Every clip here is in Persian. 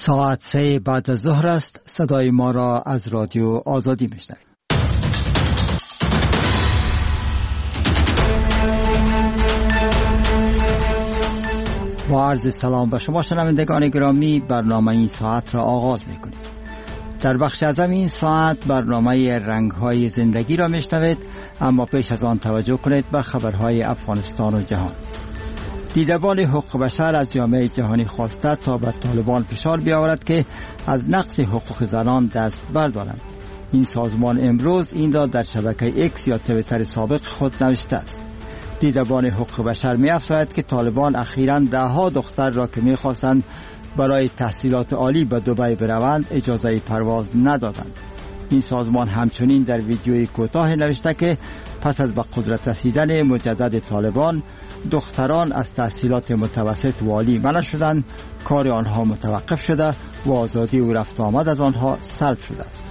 ساعت 3 بعد از ظهر است. صدای ما را از رادیو آزادی میشنوید. با عرض سلام به شما شنوندگان گرامی، برنامه این ساعت را آغاز میکنیم. در بخش اعظم این ساعت برنامه رنگ‌های زندگی را میشنوید، اما پیش از آن توجه کنید به خبرهای افغانستان و جهان. دیدبان حقوق بشر از جامعه جهانی خواسته تا به طالبان فشار بیاورد که از نقض حقوق زنان دست بردارند. این سازمان امروز این را در شبکه اکس یا توییتر سابق خود نوشته است. دیدبان حقوق بشر می‌افزاید که طالبان اخیراً ده‌ها دختر را که می‌خواستند برای تحصیلات عالی به دبی بروند اجازه پرواز ندادند. این سازمان همچنین در ویدیوی کوتاه نوشته که پس از به قدرت رسیدن مجدد طالبان، دختران از تحصیلات متوسط و عالی منع شدند، کار آنها متوقف شده و آزادی و رفت آمد از آنها سلب شده است.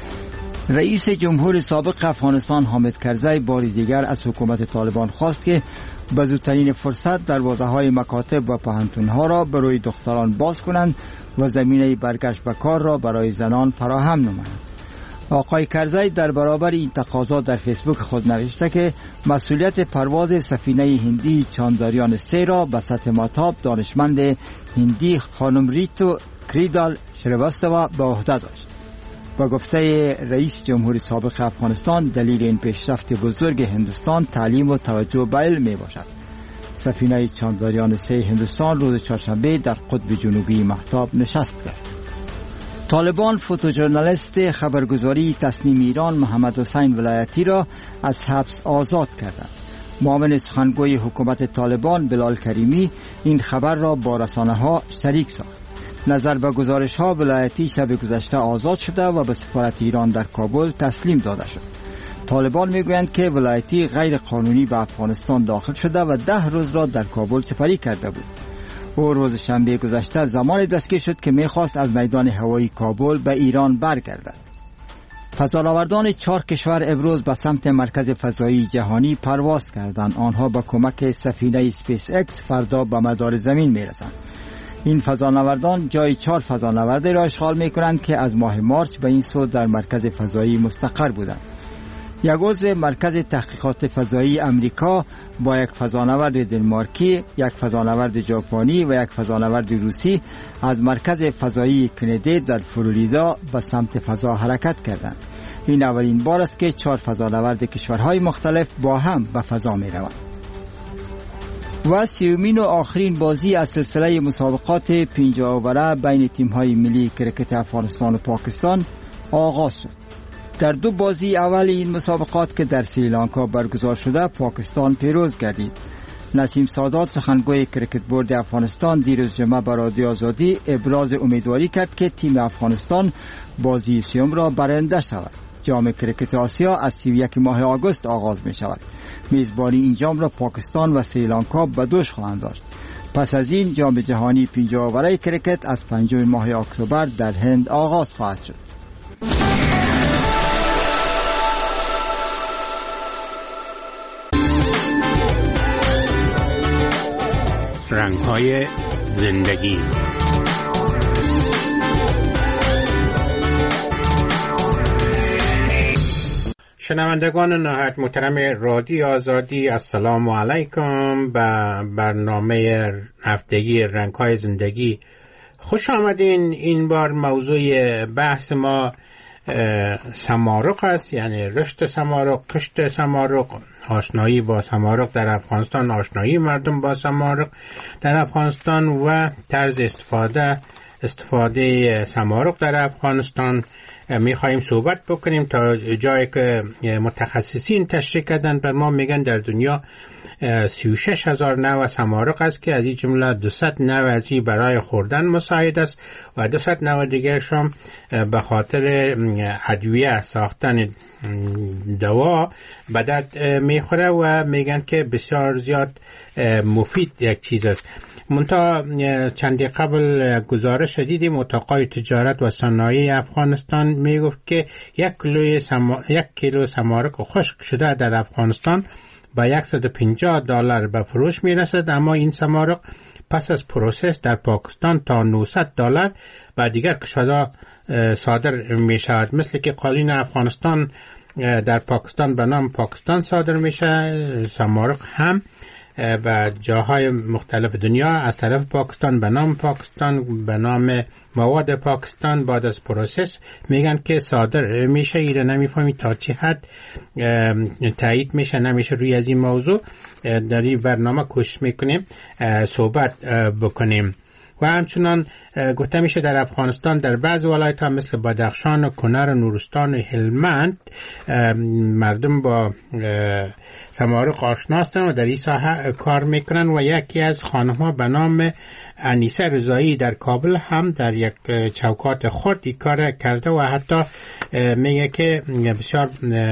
رئیس جمهور سابق افغانستان حامد کرزی بار دیگر از حکومت طالبان خواست که به زودترین فرصت دروازه‌های مکاتب و پوهنتون‌ها را برای دختران باز کنند و زمینه برگشت به کار را برای زنان فراهم نمایند. آقای کرزی در برابر این تقاضا در فیسبوک خود نوشته که مسئولیت پرواز سفینه هندی چانداریان 3 را به سطح ماتاب دانشمند هندی خانم ریتو کریدال شریواستوا به عهده داشت. با گفته رئیس جمهور سابق افغانستان، دلیل این پیشرفت بزرگ هندوستان تعلیم و توجه به علم می باشد. سفینه چانداریان 3 هندوستان روز چهارشنبه در قطب جنوبی مهتاب نشست کرد. طالبان فوتوژورنالیست خبرگزاری تصنیم ایران محمد حسین ولایتی را از حبس آزاد کردند. معاون سخنگوی حکومت طالبان بلال کریمی این خبر را با رسانه‌ها شریک ساخت. نظر به گزارش‌ها، ولایتی شب گذشته آزاد شده و به سفارت ایران در کابل تسلیم داده شد. طالبان میگویند که ولایتی غیر قانونی به افغانستان داخل شده و 10 روز را در کابل سپری کرده بود. او روز شنبه گذشته زمان دستگیر شد که میخواست از میدان هوایی کابل به ایران برگردد. فضانوردان 4 کشور امروز به سمت مرکز فضایی جهانی پرواز کردند. آنها با کمک سفینه اسپیس اکس فردا به مدار زمین میرسند. این فضانوردان جای 4 فضانورد را اشغال میکنند که از ماه مارچ به این سو در مرکز فضایی مستقر بودند. یک عضو مرکز تحقیقات فضایی امریکا با یک فضانورد دنمارکی، یک فضانورد ژاپنی و یک فضانورد روسی از مرکز فضایی کندی در فلوریدا به سمت فضا حرکت کردند. این اولین بار است که 4 فضانورد کشورهای مختلف با هم به فضا می روند. و 30مین و آخرین بازی از سلسله مسابقات 50 اوره بین تیم‌های ملی کرکت افغانستان و پاکستان آغاز شد. در 2 بازی اول این مسابقات که در سریلانکا برگزار شده، پاکستان پیروز گردید. نسیم سادات سخنگوی کرکت بورد افغانستان دیروز جمعه به رادیو آزادی ابراز امیدواری کرد که تیم افغانستان بازی 30 را برنده شود. جام کرکت آسیا از 31 ماه آگوست آغاز می شود. میزبانی این جام را پاکستان و سریلانکا به دوش خواهند داشت. پس از این جام جهانی 50 اوره کرکت از 5 ماه اکتبر در هند آغاز خواهد شد. رنگ‌های زندگی. شنوندگان نهایت محترم رادیو آزادی، السلام علیکم. به برنامه هفتگی رنگ‌های زندگی خوش آمدین. این بار موضوع بحث ما سمارق است، یعنی رشد سمارق، کشت سمارق، آشنایی با سمارق در افغانستان، آشنایی مردم با سمارق در افغانستان و طرز استفاده سمارق در افغانستان. میخواییم صحبت بکنیم تا جایی که متخصصین تشریح کردن بر ما میگن در دنیا 36,000 نوع سمارق است که از این جمله 200 نوع ازی برای خوردن مساعد است و 200 نوع دیگرش هم به خاطر ادویه ساختن دوا به درد میخوره و میگن که بسیار زیاد مفید یک چیز است. منتها چندی قبل گزارش دیدیم اتاقای تجارت و صنایع افغانستان میگفت که 1 کیلو سمارق خشک شده در افغانستان با $150 به فروش میرسد، اما این سمارق پس از پروسس در پاکستان تا $900 و دیگر کشورها صادر می شود، مثل که قالین افغانستان در پاکستان به نام پاکستان صادر میشه، سمارق هم و جاهای مختلف دنیا از طرف پاکستان به نام پاکستان، به نام مواد پاکستان بعد از پروسس میگن که صادر میشه. ایره نمیفهمی تا چه حد تایید میشه نمیشه. روی از این موضوع در این برنامه کوشش میکنیم صحبت بکنیم. و همچنان گفته میشه در افغانستان در بعض ولایت‌ها مثل بدخشان و کنر و نورستان و هلمند مردم با سمارق آشنا هستند و در این ساحه کار میکنن و یکی از خانم‌ها به نام انیسه رضایی در کابل هم در یک چوکات خردی کار کرده و حتی میگه که بسیار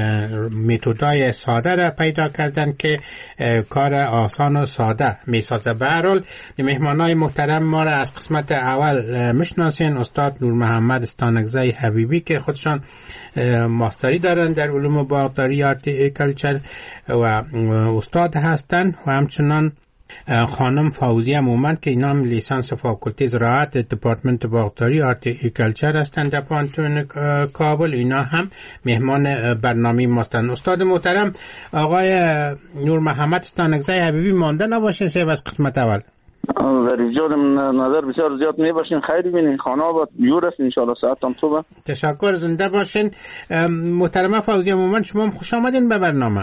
متدای ساده را پیدا کردن که کار آسان و ساده میسازه. به هر حال مهمانای محترم ما را از قسمت اول میشناسین. استاد نور محمد استانکزی حبیبی که خودشان ماستری دارن در علوم باغداری هارتیکلچر و استاد هستن و همچنان خانم فوزیه مومند که اینا هم لیسانس فاکولته زراعت دپارتمنت باغداری هارتیکلچر هستند در پانتون کابل. اینا هم مهمان برنامه ماستن. استاد محترم آقای نور محمد استانکزی حبیبی مانده نباشین سه از قسمت اول. در ایجاد نظر بسیار زیاد میباشین. خیر بینین خانه آباد یور است انشاءالله ساعتم خوبه. تشکر زنده باشین. محترمه فوزیه مومند شما هم خوش آمدین به برنامه.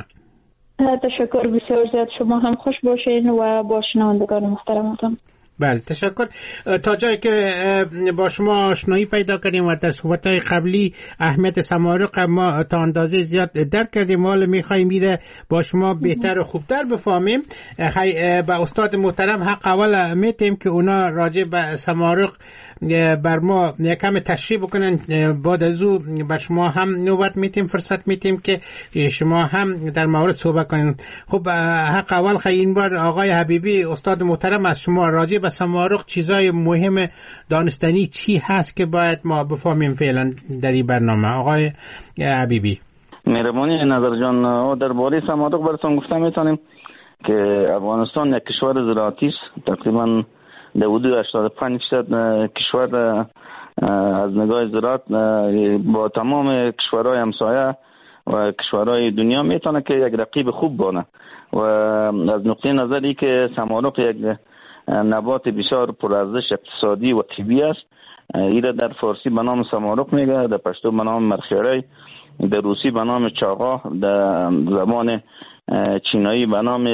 تشکر بسیار زیاد. شما هم خوش باشین و با شنوندگان محترمتون. بله تشکر. تا جایی که با شما آشنایی پیدا کردیم و در صحبت‌های قبلی اهمیت سمارق ما تا اندازه زیاد درک کردیم، حالا می‌خوایم میره با شما بهتر و خوبتر بفهمیم. با استاد محترم حق اول میتیم که اونا راجع به سمارق بر ما یکم تشریح بکنن، بعد از او بر شما هم نوبت میتیم فرصت میتیم که شما هم در مورد صحبت کنین. خب حق اول این بار آقای حبیبی استاد محترم از شما راجع به سمارق چیزای مهم دانستنی چی هست که باید ما بفهمیم فعلا در این برنامه؟ آقای حبیبی. مهربانی نظر جان، درباره سمارق براتون گفتم میتونیم که افغانستان یک کشور زراعتی است. تقریبا در حدود 85% کشور از نگاه زراعت با تمام کشورهای همسایه و کشورهای دنیا میتونه که یک رقیب خوب بانه و از نقطه نظری که سمارق یک نبات بسیار پرارزش اقتصادی و طبیعی است. ایره در فارسی به نام سمارق میگه، در پشتو به نام مرخیره، در روسی به نام چاقا، در زبان چینایی به نام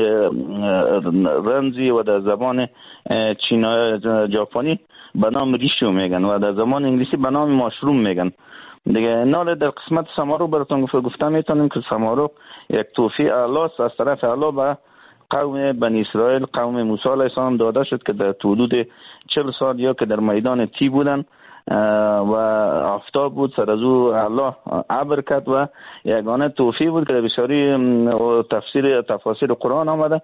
رنزی و در زبان چینایی ژاپنی به نام ریشو میگن و در زبان انگلیسی به نام ماشروم میگن دیگه. نال در قسمت سمارق براتون گفتم میتونیم که سمارق یک تحفه اعلی است از طرف الله به قوم بنی اسرائیل، قوم موسی علیه السلام داده شد که در حدود 40 سال یا که در میدان تی بودن و آفتاب بود، سر از او الله ابر کرد و یگانه توفیق بود که بسیاری تفاسیر قرآن آمده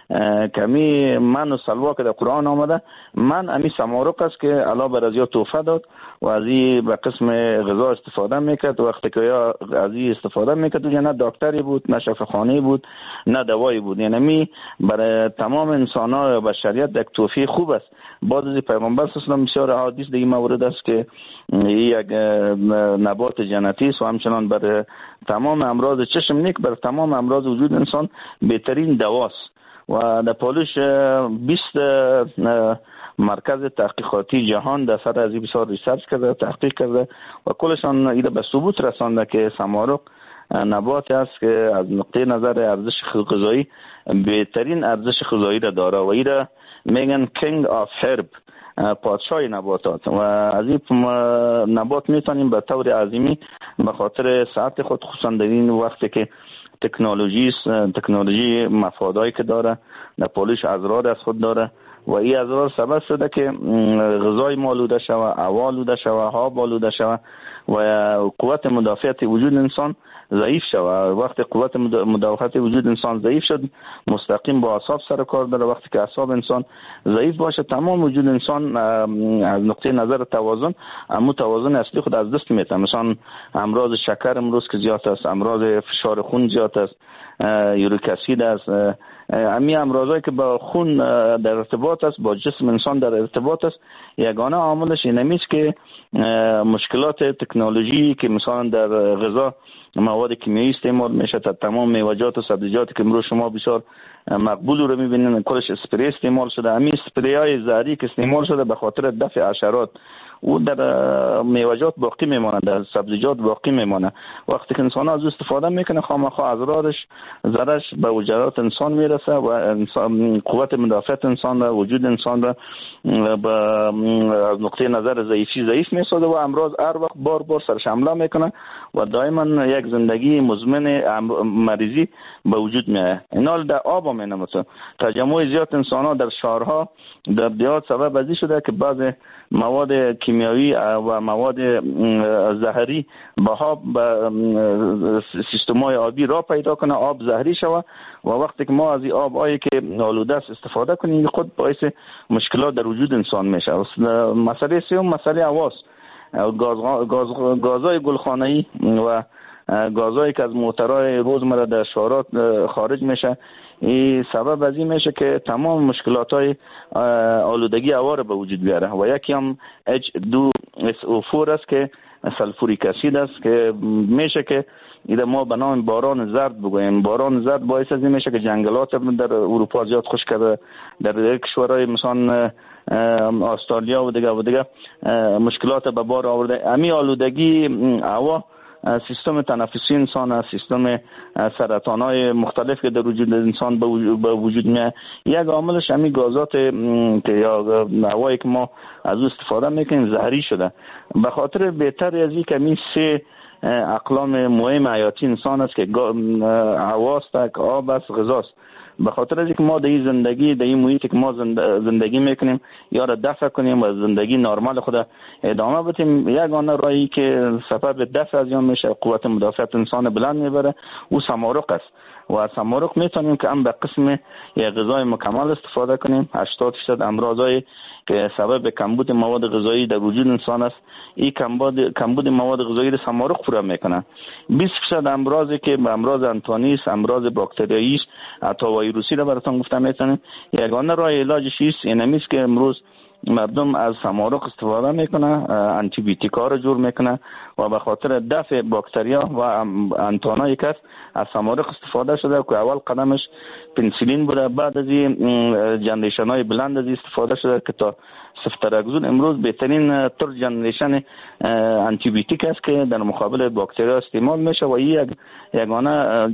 کمی من و سلوا که در قرآن آمده من امی سمارق است که الله بر از یا توفه داد و از این به قسم غذا استفاده میکرد. وقتی که از این استفاده میکرد نه دکتری بود، نه شفاخانه بود، نه دوایی بود. یعنی می برای تمام انسان ها و بشریت یک توفیق خوب است. بعد از پیغمبر صلی الله علیه و بسیار احادیث در این مورد است که یک نبات جنتی است و همچنان برای تمام امراض چشم نیک، برای تمام امراض وجود انسان بهترین دواست. و در پالوش 20 مرکز تحقیقاتی جهان در سر از این بسیار ریسرچ کرده، تحقیق کرده و کلشان ایده به ثبوت رسانده که سمارق نبات است که از نقطه نظر ارزش غذایی بهترین ارزش غذایی را داره و ایده میگن کینگ آف هرب، پادشاه نباتات. و از این نبات میتونیم به طور عظیمی به خاطر صحت خود، خصوصا در این وقتی که تکنولوژی مفادایی که داره، در پالوش اضرار از خود داره و این اضرار سبب شده که غذای ما آلوده شود، هوا آلوده شود، آب آلوده شود و قوت مدافعت وجود انسان ضعیف شود. وقتی قوت مدافعت وجود انسان ضعیف شد مستقیم با اعصاب سر کار داره. وقتی که اعصاب انسان ضعیف باشه تمام وجود انسان از نقطه نظر توازن توازن اصلی خود از دست میده. مثلا امراض شکر امروز که زیاد است، امراض فشار خون زیاد است، یوریک اسید است، امی امراضایی که با خون در ارتباط است، با جسم انسان در ارتباط است، یگانه عاملش اینمی است که مشکلات تکنولوژی که مثلا در غذا مواد کیمیایی استعمال میشه. تا تمام میوه‌جات و سبزیجاتی که امروز شما بسیار مقبول رو میبینید کلش اسپری استعمال شده. همین اسپری های زهری که استعمال شده به خاطر دفع حشرات او در میوه‌جات باقی میمونه، در سبزیجات باقی میمونه. وقتی که انسان از استفاده میکنه خامخا اضرارش ضررش به وجدان انسان میرسه و انسان قوت مدافعت انسان و وجود انسان را از نقطه نظر ضعیف میسازه و امراض هر وقت بار سرش حمله میکنه و دائما یک زندگی مزمن مریضی به وجود میاد. اینا در آب هم اینه، تجمع زیاد انسان ها در شهرها در دیات سبب ازی شده که بعض مواد کیمیایی و مواد زهری به سیستم‌های آبی را پیدا کنه، آب زهری شود و وقتی که ما از این آب‌هایی که آلوده است استفاده کنیم خود باعث مشکلات در وجود انسان میشه. مسئله سوم مسئله هواست، گازهای گلخانه‌ای و گازهایی که از موترهای روزمره در شهرات خارج میشه. این سبب از این میشه که تمام مشکلات آلودگی هوا را به وجود بیاره و یکی هم H2SO4 است که سلفوریک اسید است که میشه که ایده ما به نام باران زرد بگوییم. باران زرد باعث از این میشه که جنگلات در اروپا زیاد خشک کرده، در کشورهای مثلا استرالیا و دیگه مشکلات به بار آورده. امی آلودگی هوا سیستم تنفسی انسان، سیستم سرطان‌های مختلف که در وجود انسان به وجود میاد، یک عاملش همین گازات که یا هوایی که ما از او استفاده میکنیم زهری شده. به خاطر بهتر از این که همین سه اقلام مهم حیاتی انسان است که هواست، آب است، غذاست. به خاطر از اینکه ما در این زندگی در این محیطی که ما زندگی میکنیم یا را دفع کنیم و زندگی نرمال خود ادامه بدیم، یگانه راهی که سبب دفع از آن میشه قوت مدافعت انسان بلند میبره او سمارق است و از سمارق میتونیم که هم به قسم یک غذای مکمل استفاده کنیم. 80% امراضای که سبب کمبود مواد غذایی در وجود انسان است، این کمبود مواد غذایی را سمارق پورا میکنه. 20% امراضی که به امراض انتانی است، امراض باکتریایی است، حتی ویروسی را براتون گفتم میتونیم. یگانه راه علاجش است اینمی است که امروز مردم از سمارق استفاده میکنه، آنتی بیوتیکا رو جور میکنه و به خاطر دفع باکتریا و انتانایی که از سمارق استفاده شده که اول قدمش پنسیلین بوده، بعد از این جنریشن های بلند از استفاده شده که تا سفتراکزون امروز بهترین تر جنریشن آنتی بیوتیک است که در مقابل باکتریا استعمال میشه و یگانه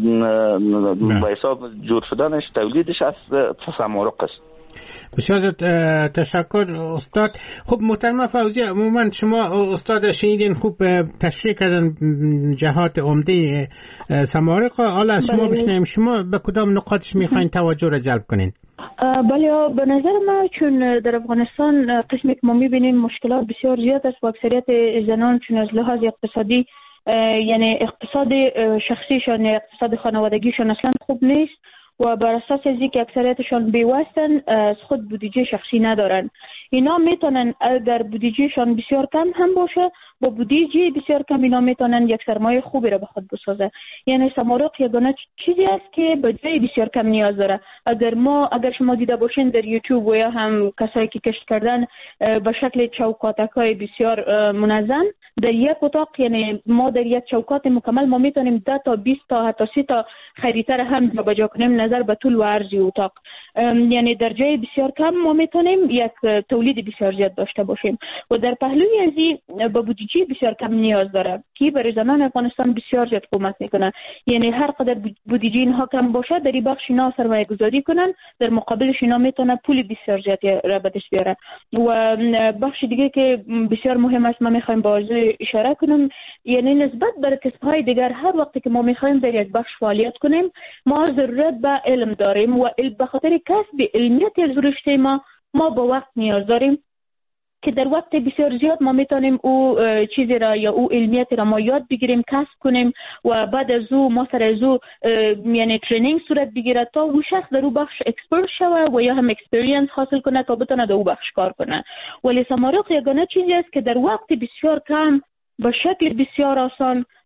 به حساب جور شدنش تولیدش از سمارق است. بسیار تشکر استاد. خب محترم فوزی، عموما شما استاد شنیدین خوب تشریح کردن جهات عمده سمارق. حالا از شما بشنویم شما به کدام نقاطش میخواین توجه را جلب کنین؟ بله، به نظر ما چون در افغانستان قسمی که ما میبینیم مشکلات بسیار زیاد است و اکثریت زنان چون از لحاظ اقتصادی یعنی اقتصاد شخصیشان یا اقتصاد خانوادگیشان اصلا خوب نیست و بر اساس از اینکه اکثریتشان بی‌واسطن از خود بودجه شخصی ندارن، اینا میتونن اگر بودجهشان بسیار کم هم باشه با بودجه بسیار کم اینا میتونن یک سرمایه خوبی را به خود بسازه. یعنی سمارق یگانه چیزی است که به جای بسیار کم نیاز داره. اگر شما دیده باشین در یوتیوب و یا هم کسایی که کشت کردن به شکل چوکاتک‌های بسیار منظم در یک اتاق، یعنی ما در یک چوکات مکمل ما میتونیم 10 تا 20 تا حتی 30 تا خریطه هم جابجا کنیم نظر به طول و عرض اتاق. یعنی در جای بسیار کم ما میتونیم یک تولید بسیار زیاد داشته باشیم و در پهلوی از این به بودجه بسیار کم نیاز داره که برای زنان افغانستان بسیار زیاد کمک میکنه. یعنی هر قدر بودجه اینها کم باشه در این بخش اینا سرمایه گذاری کنن، در مقابلش اینا میتونه پول بسیار زیاد را به دست بیاره. و بخش دیگه که بسیار مهم است ما میخوایم باز اشاره کنم، یعنی نسبت بر کسب‌های دیگر هر وقتی که ما میخوایم در یک بخش فعالیت کنیم ما ضرورت به علم داریم و به خاطر کسب علمیت از رشد ما با وقت نیاز داریم که در وقت بسیار زیاد ما میتونیم او چیزی را یا او علمیت را ما یاد بگیریم، کسب کنیم و بعد از او ما سر از او یعنی ترینینگ صورت بگیره تا او شخص در او بخش اکسپرت شوه و یا هم اکسپریانس حاصل کنه تا بتونه در او بخش کار کنه. ولی سمارق یگانه چیزی است که در وقت بسیار کم به شکل بسیار آسان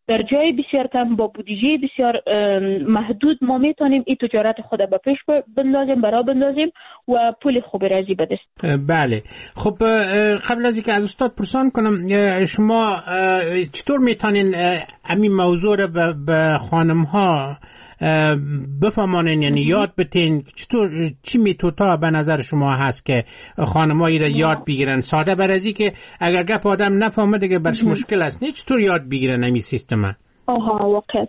در جای بسیار کم با بودجه بسیار محدود ما میتونیم این تجارت خود به پیش بندازیم و پول خوب رازی به دست. بله. خب قبل از اینکه از استاد پرسان کنم، شما چطور میتونین همین موضوع رو به خانم ها بفهمانین، یعنی یاد بتین؟ چطور، چی میتوتا به نظر شما هست که خانمایی را یاد بگیرن؟ ساده برازی که اگر گپ آدم نفهمه دیگه برش مشکل است، نه چطور یاد بگیرن همین سیستم؟ واقعا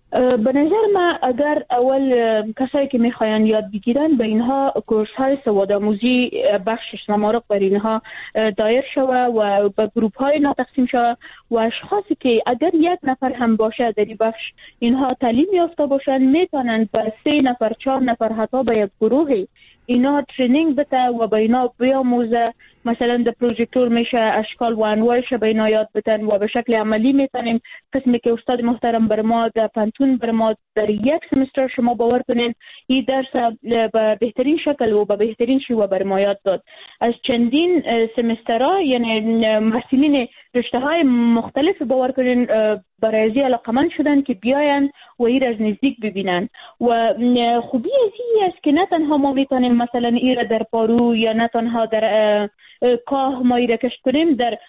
به نظر من اگر اول کسایی که میخواین یاد بگیرن به اینها کورس های سوادآموزی بخشش ممارق بر اینها دایر شوه و به گروپ های اینا تقسیم شوه و اشخاصی که اگر یک نفر هم باشه در این بخش اینها تعلیم یافته باشن میتونن به 3 نفر 4 نفر حتی به یک گروه اینا ترینینگ بده و به اینا بیاموزه. مثلا در پروژکتور میشه اشکال و انواعش به اینا یاد بدن و به شکل عملی میتونیم قسمی که استاد محترم بر ما در پنتون بر ما در یک سمستر شما باور کنین این درس به بهترین شکل و به بهترین شیوه بر ما یاد داد. از چندین سمسترها یعنی محصلین رشته های مختلف باور کنین برای ازی علاقمند شدن که بیاین و این از نزدیک ببینن و خوبی ازی است که نه تنها ما میتونیم مثلا این را در پارو یا نه تنها در کاه ما را کشف کنیم، در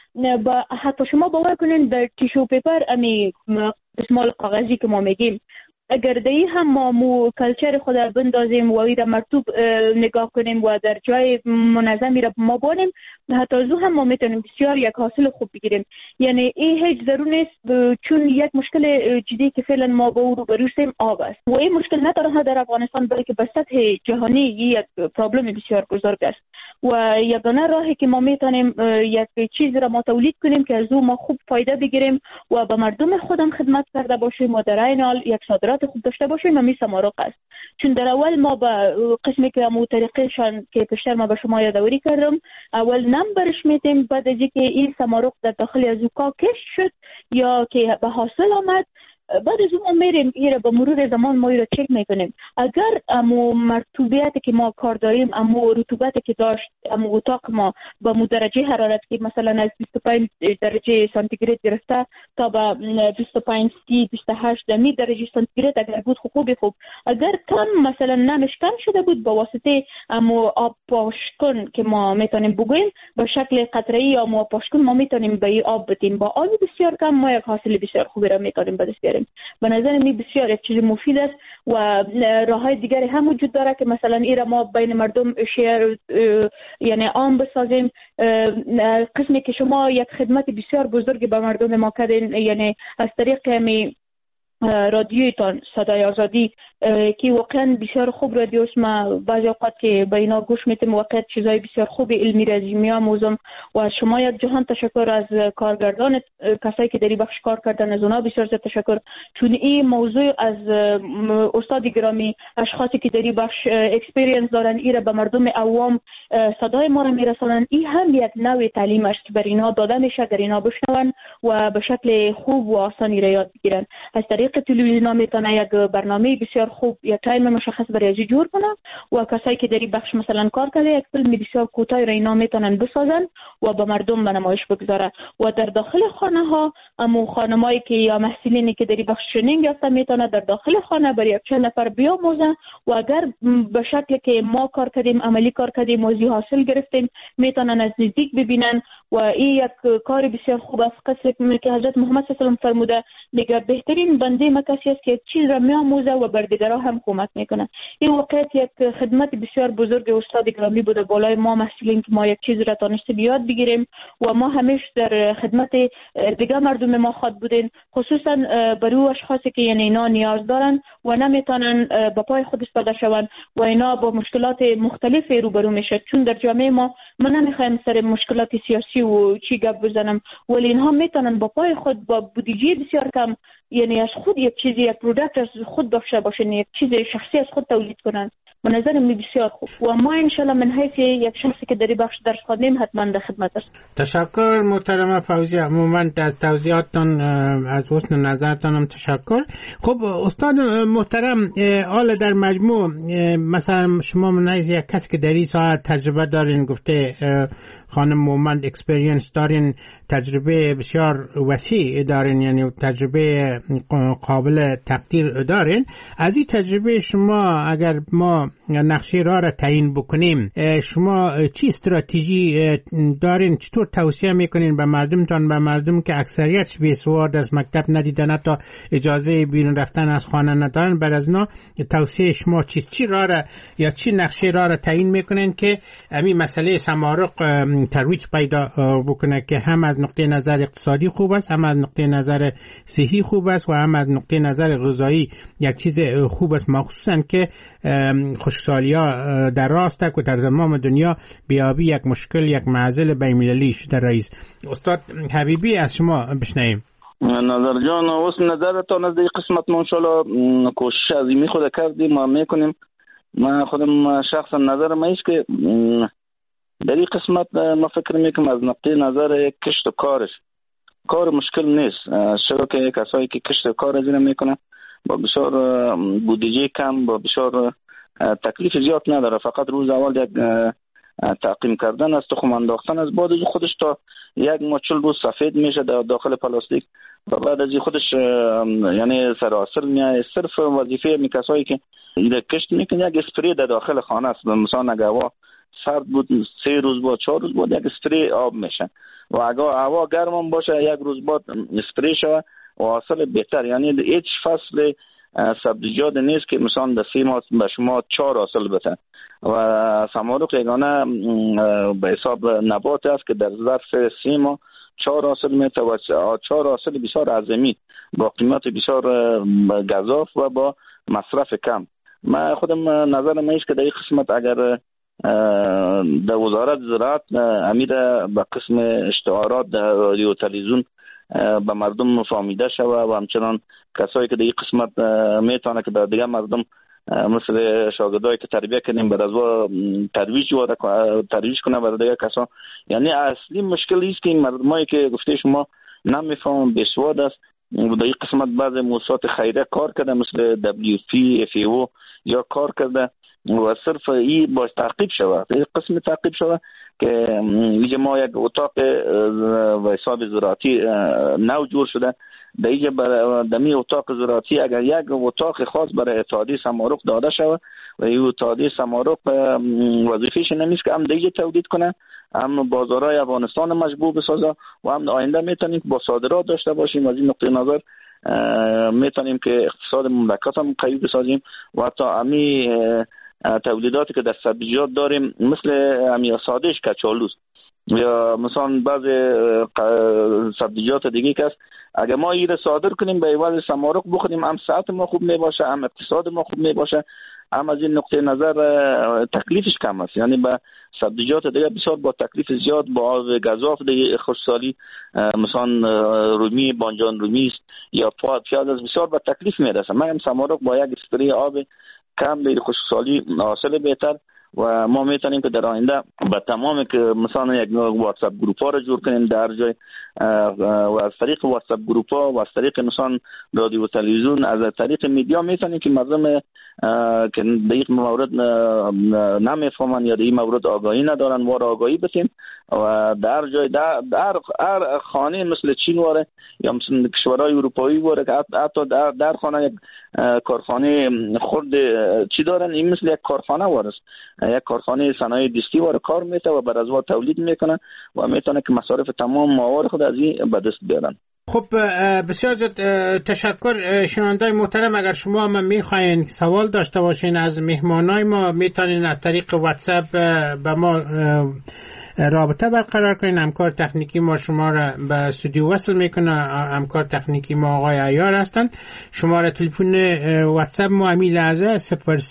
حتی شما باور کنین در تیشو پیپر امی دستمال کاغذی که ما میگیم اگر دی هم ما کلچر خود را بندازیم و این را مرتوب نگاه کنیم و در جای منظمی را ما بانیم، حتی زو هم ما میتونیم بسیار یک حاصل خوب بگیریم. یعنی این هیچ ضرور نیست، چون یک مشکل جدی که فعلا ما با او روبرو هستیم آب است و این مشکل نه تنها در افغانستان بلکه به سطح جهانی یک پرابلم بسیار بزرگ است و یگانه راهی که ما میتونیم یک چیز را ما تولید کنیم که از او ما خوب فایده بگیریم و به مردم خودم خدمت کرده باشیم و در این حال یک صادرات خوب داشته باشیم و می سمارق است. چون در اول ما به قسمی که همون طریقشان که پیشتر ما به شما یادآوری کردم اول نمبرش میتیم، بعد از اینکه این سمارق در داخل از اوکا کشف شد یا که به حاصل آمد بعد از اون میریم ایره به مرور زمان ما ایره چک میکنیم اگر امو مرطوبیتی که ما کار داریم امو رطوبتی که داشت امو اتاق ما با مو درجه حرارت که مثلا از 25 درجه سانتیگراد گرفته تا به 25 30 28 درجه سانتیگراد اگر بود خوب اگر کم مثلا نمش کم شده بود با واسطه امو آب پاشکن که ما میتونیم بگویم به شکل قطره‌ای یا آب پاشکن ما میتونیم به این آب بدیم، با آب بسیار کم ما یک حاصل بسیار خوبی را میتونیم به دست بیاریم. به نظر من بسیار یک چیز مفید است و راههای دیگری هم وجود داره که مثلا ایرا ما بین مردم شیر یعنی عام بسازیم. قسمی که شما یک خدمت بسیار بزرگی به مردم ما کردین یعنی از طریق می رادیویتان صدای آزادی که واقعا بسیار خوب رادیوست، ما بعضی اوقات که به اینا گوش میتیم واقعا چیزای بسیار خوب علمی رازی میآموزم و شما یک جهان تشکر از کارگردان کسایی که در این بخش کار کردن، از اونا بسیار زیاد تشکر، چون این موضوع از استاد گرامی اشخاصی که در این بخش اکسپریانس دارن ایره به مردم عوام صدای ما را میرسونن. این هم یک نوع تعلیم است که بر اینا داده میشه، در اینا بشنون و به شکل خوب و آسانی را یاد بگیرن. از طریق تلویزیون میتونه یک برنامه بسیار خوب یا تایم مشخص برای ازی جور کنن و کسایی که در این بخش مثلا کار کرده یک فیلم بسیار کوتاه را اینا میتونن بسازن و به مردم به نمایش بگذاره و در داخل خانه ها امو خانمایی که یا محصلینی که در این بخش ترینینگ یافته میتونه در داخل خانه برای یک چند نفر بیاموزن و اگر به شکلی که ما کار کردیم عملی کار کردیم و حاصل گرفتیم میتونن از نزدیک ببینن و این یک کار بسیار خوب است. قصه که حضرت محمد صلی الله علیه و آله فرموده میگه بهترین بنده ما کسی است که یک چیز را میآموزه و بر دیگران هم کمک میکنه. این واقعیت یک خدمت بسیار بزرگ استاد گرامی بوده بالای ما محصلین که ما یک چیز را تونسته بیاد بگیریم و ما همیشه در خدمت دیگه مردم ما خود بودیم، خصوصا برای اشخاصی که یعنی اینا نیاز دارن و نمیتونن به پای خود ایستاده شون و اینا با مشکلات مختلفی روبرو میشه. چون در جامعه ما نمیخوایم سر مشکلات سیاسی و چی گپ بزنم، ولی اینها میتونن با پای خود با بودجه بسیار کم یعنی از خود یک چیزی یک پروداکت از خود داشته باشن، یک چیز شخصی از خود تولید کنن. به نظر من بسیار خوب و ما انشالله من حیث یک شخصی که در بخش درس خواندیم حتما در خدمت است. تشکر محترمه فوزیه، عموما از توضیحاتتان از حسن نظرتان هم تشکر. خب استاد محترم، حالا در مجموع مثلا شما منیز یک کسی که در این ساعت تجربه دارین، گفته خانم مومند اکسپریانس دارین، تجربه بسیار وسیع دارین، یعنی تجربه قابل تقدیر دارین. از این تجربه شما اگر ما نقشه راه را تعیین بکنیم، شما چی استراتژی دارین؟ چطور توصیه میکنین به مردمتان، به مردم که اکثریت بیسواد از مکتب ندیدن، حتی اجازه بیرون رفتن از خانه ندارن؟ بعد از اینا توصیه شما چی راه را یا چی نقشه راه را تعیین میکنین که همین مسئله سمارق ترویج پیدا بکنه، که هم از نقطه نظر اقتصادی خوب است، هم از نقطه نظر صحی خوب است و هم از نقطه نظر غذایی یک چیز خوب است، مخصوصا که خشکسالی‌ها در راست است و در تمام دنیا بیابی یک مشکل، یک معضل بین‌المللی شده. رئیس استاد حبیبی از شما بشنویم. نظر جان، اوس نظرتون از این قسمت ما انشالله کوشش عظیمی خود کردیم ما میکنیم. من خودم شخصا نظرم است که در این قسمت ما فکر میکنم از نقطه نظر کشت و کار مشکل نیست. چرا که کسایی که کشت و کار زیر میکنن با بسیار بودجه کم، با بسیار تکلیف زیاد نداره، فقط روز اول یک تعقیم کردن از تخم انداختن از بعد از خودش تا یک ماه 40 روز سفید میشه در داخل پلاستیک و بعد از خودش یعنی سراسر میاد. صرف وظیفه می کسایی که ایده کشت میکنه یک اسپری در داخل خانه است. مثلا اگه هوا سرد بود 3 روز بعد 4 روز بعد یک اسپری آب میشه و اگه هوا گرم باشه یک روز بعد اسپری شوه و حاصل بهتر. یعنی هیچ فصل سبزیجات نیست که مثلا در 3 ماه به شما 4 حاصل بده و سمارق یگانه به حساب نبات است که در ظرف 3 ماه 4 حاصل میده و 4 حاصل بسیار عظیمی با قیمت بسیار گزاف و با مصرف کم. من خودم نظرم است که در این قسمت اگر در وزارت زراعت امیر به قسم اشتهارات در رادیو تلویزیون به مردم فهمیده شوه و همچنان کسایی که در این قسمت میتونه که در دیگه مردم مثل شاگردایی که تربیت کردیم بعد از ترویج کنه برای دیگه کسا. یعنی اصلی مشکلی است که این مردمایی که گفته شما نمیفهمن، بیسواد است. در این قسمت بعض موسسات خیریه کار کرده مثل WFP FAO یا کار کرده و صرف این باید تعقیب شود. این قسم تعقیب شود که اینجا ما یک اتاق و حساب زراعتی نو جور شده. در اینجا دمی اتاق زراعتی اگر یک اتاق خاص برای اتحادیه سمارق داده شود و این اتحادیه سمارق وظیفه‌اش نمیست که هم دیگه تولید کنه، هم بازارهای افغانستان مشبوع بسازه و هم آینده میتونیم با صادرات داشته باشیم. از این نقطه نظر میتونیم که اقتصاد مملکت هم قوی بسازیم و حتی امی تولیداتی که در سبزیجات داریم مثل امی سادهش کچالوست یا مثلا بعض سبزیجات دیگه که است اگر ما این صادر کنیم به عوض سمارق بخوریم، هم صحت ما خوب میباشه، هم اقتصاد ما خوب میباشه، هم از این نقطه نظر تکلیفش کم است. یعنی به سبزیجات دیگه بسیار با تکلیف زیاد با گزاف دیگه خشکسالی مثلا رومی بانجان رومی است یا پیاز از بسیار با تکلیف میرسه. من هم سمارق با یک اسپری آب کم به خشکسالی حاصل بهتر و ما میتونیم که در آینده به تمام که مثلا یک واتساپ گروپ ها رو جور کنیم در جای و از طریق واتساپ گروپ ها و از طریق مثلا رادیو و تلویزیون از طریق میدیا میتونیم که مردم که به این مورد نمیفهمن یا در این مورد آگاهی ندارن ما را آگاهی بتیم و در جای در خانه مثل چین واره یا مثل کشورهای اروپایی واره که حتی در خانه یک کارخانه خرد چی دارن، این مثل یک کارخانه واره، یک کارخانه صنایع دستی واره کار میته و بعد از اون تولید میکنه و میتونه که مصارف تمام موارد خود از این به دست بیارن. خب بسیار تشکر شنوندای محترم. اگر شما هم میخواین سوال داشته باشین از مهمانای ما میتونین از طریق واتساپ به ما رابطه برقرار کنین. همکار تکنیکی ما شما را به استودیو وصل میکنه. همکار تکنیکی ما آقای عیار هستن. شماره تلفن واتساپ ما همین لحظه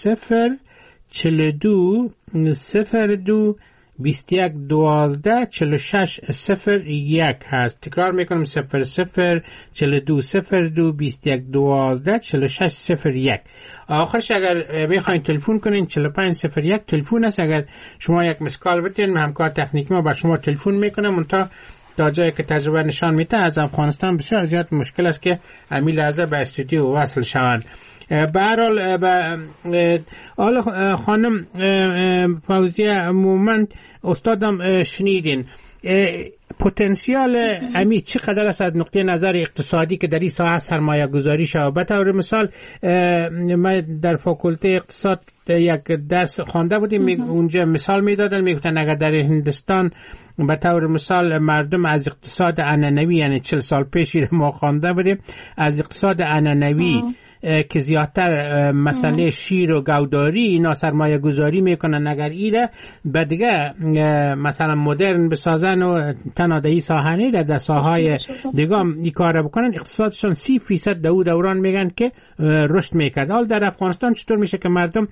0042 02 21 12 46 01 هست. تکرار میکنم 0042 02 21 12 46 01. آخرش اگر میخواین تلفن کنین 4501 تلفن است. اگر شما یک مسکال بتین همکار تکنیکی ما بر شما تلفن میکنه. منتها تا جایی که تجربه نشان میده از افغانستان بسیار زیاد مشکل است که همین لحظه به استودیو وصل شوند. به هر حال خانم فوزیه مومند استادم شنیدین پتانسیال امی چقدر است از نقطه نظر اقتصادی که در این ساحه سرمایه گذاری شود؟ به طور مثال ما در فاکولته اقتصاد یک درس خوانده بودیم، اونجا مثال میدادن، میگفتن اگر در هندوستان به طور مثال مردم از اقتصاد عنعنوی، یعنی 40 سال پیشی ما خوانده بودیم، از اقتصاد عنعنوی که زیادتر مسئله شیر و گوداری اینا سرمایه گذاری میکنن، اگر ایره به دیگه مثلا مدرن بسازن و تنها ساحه نه در ساحهای دیگه این کار بکنن، اقتصادشون 30% دوران میگن که رشد میکرد. حال در افغانستان چطور میشه که مردم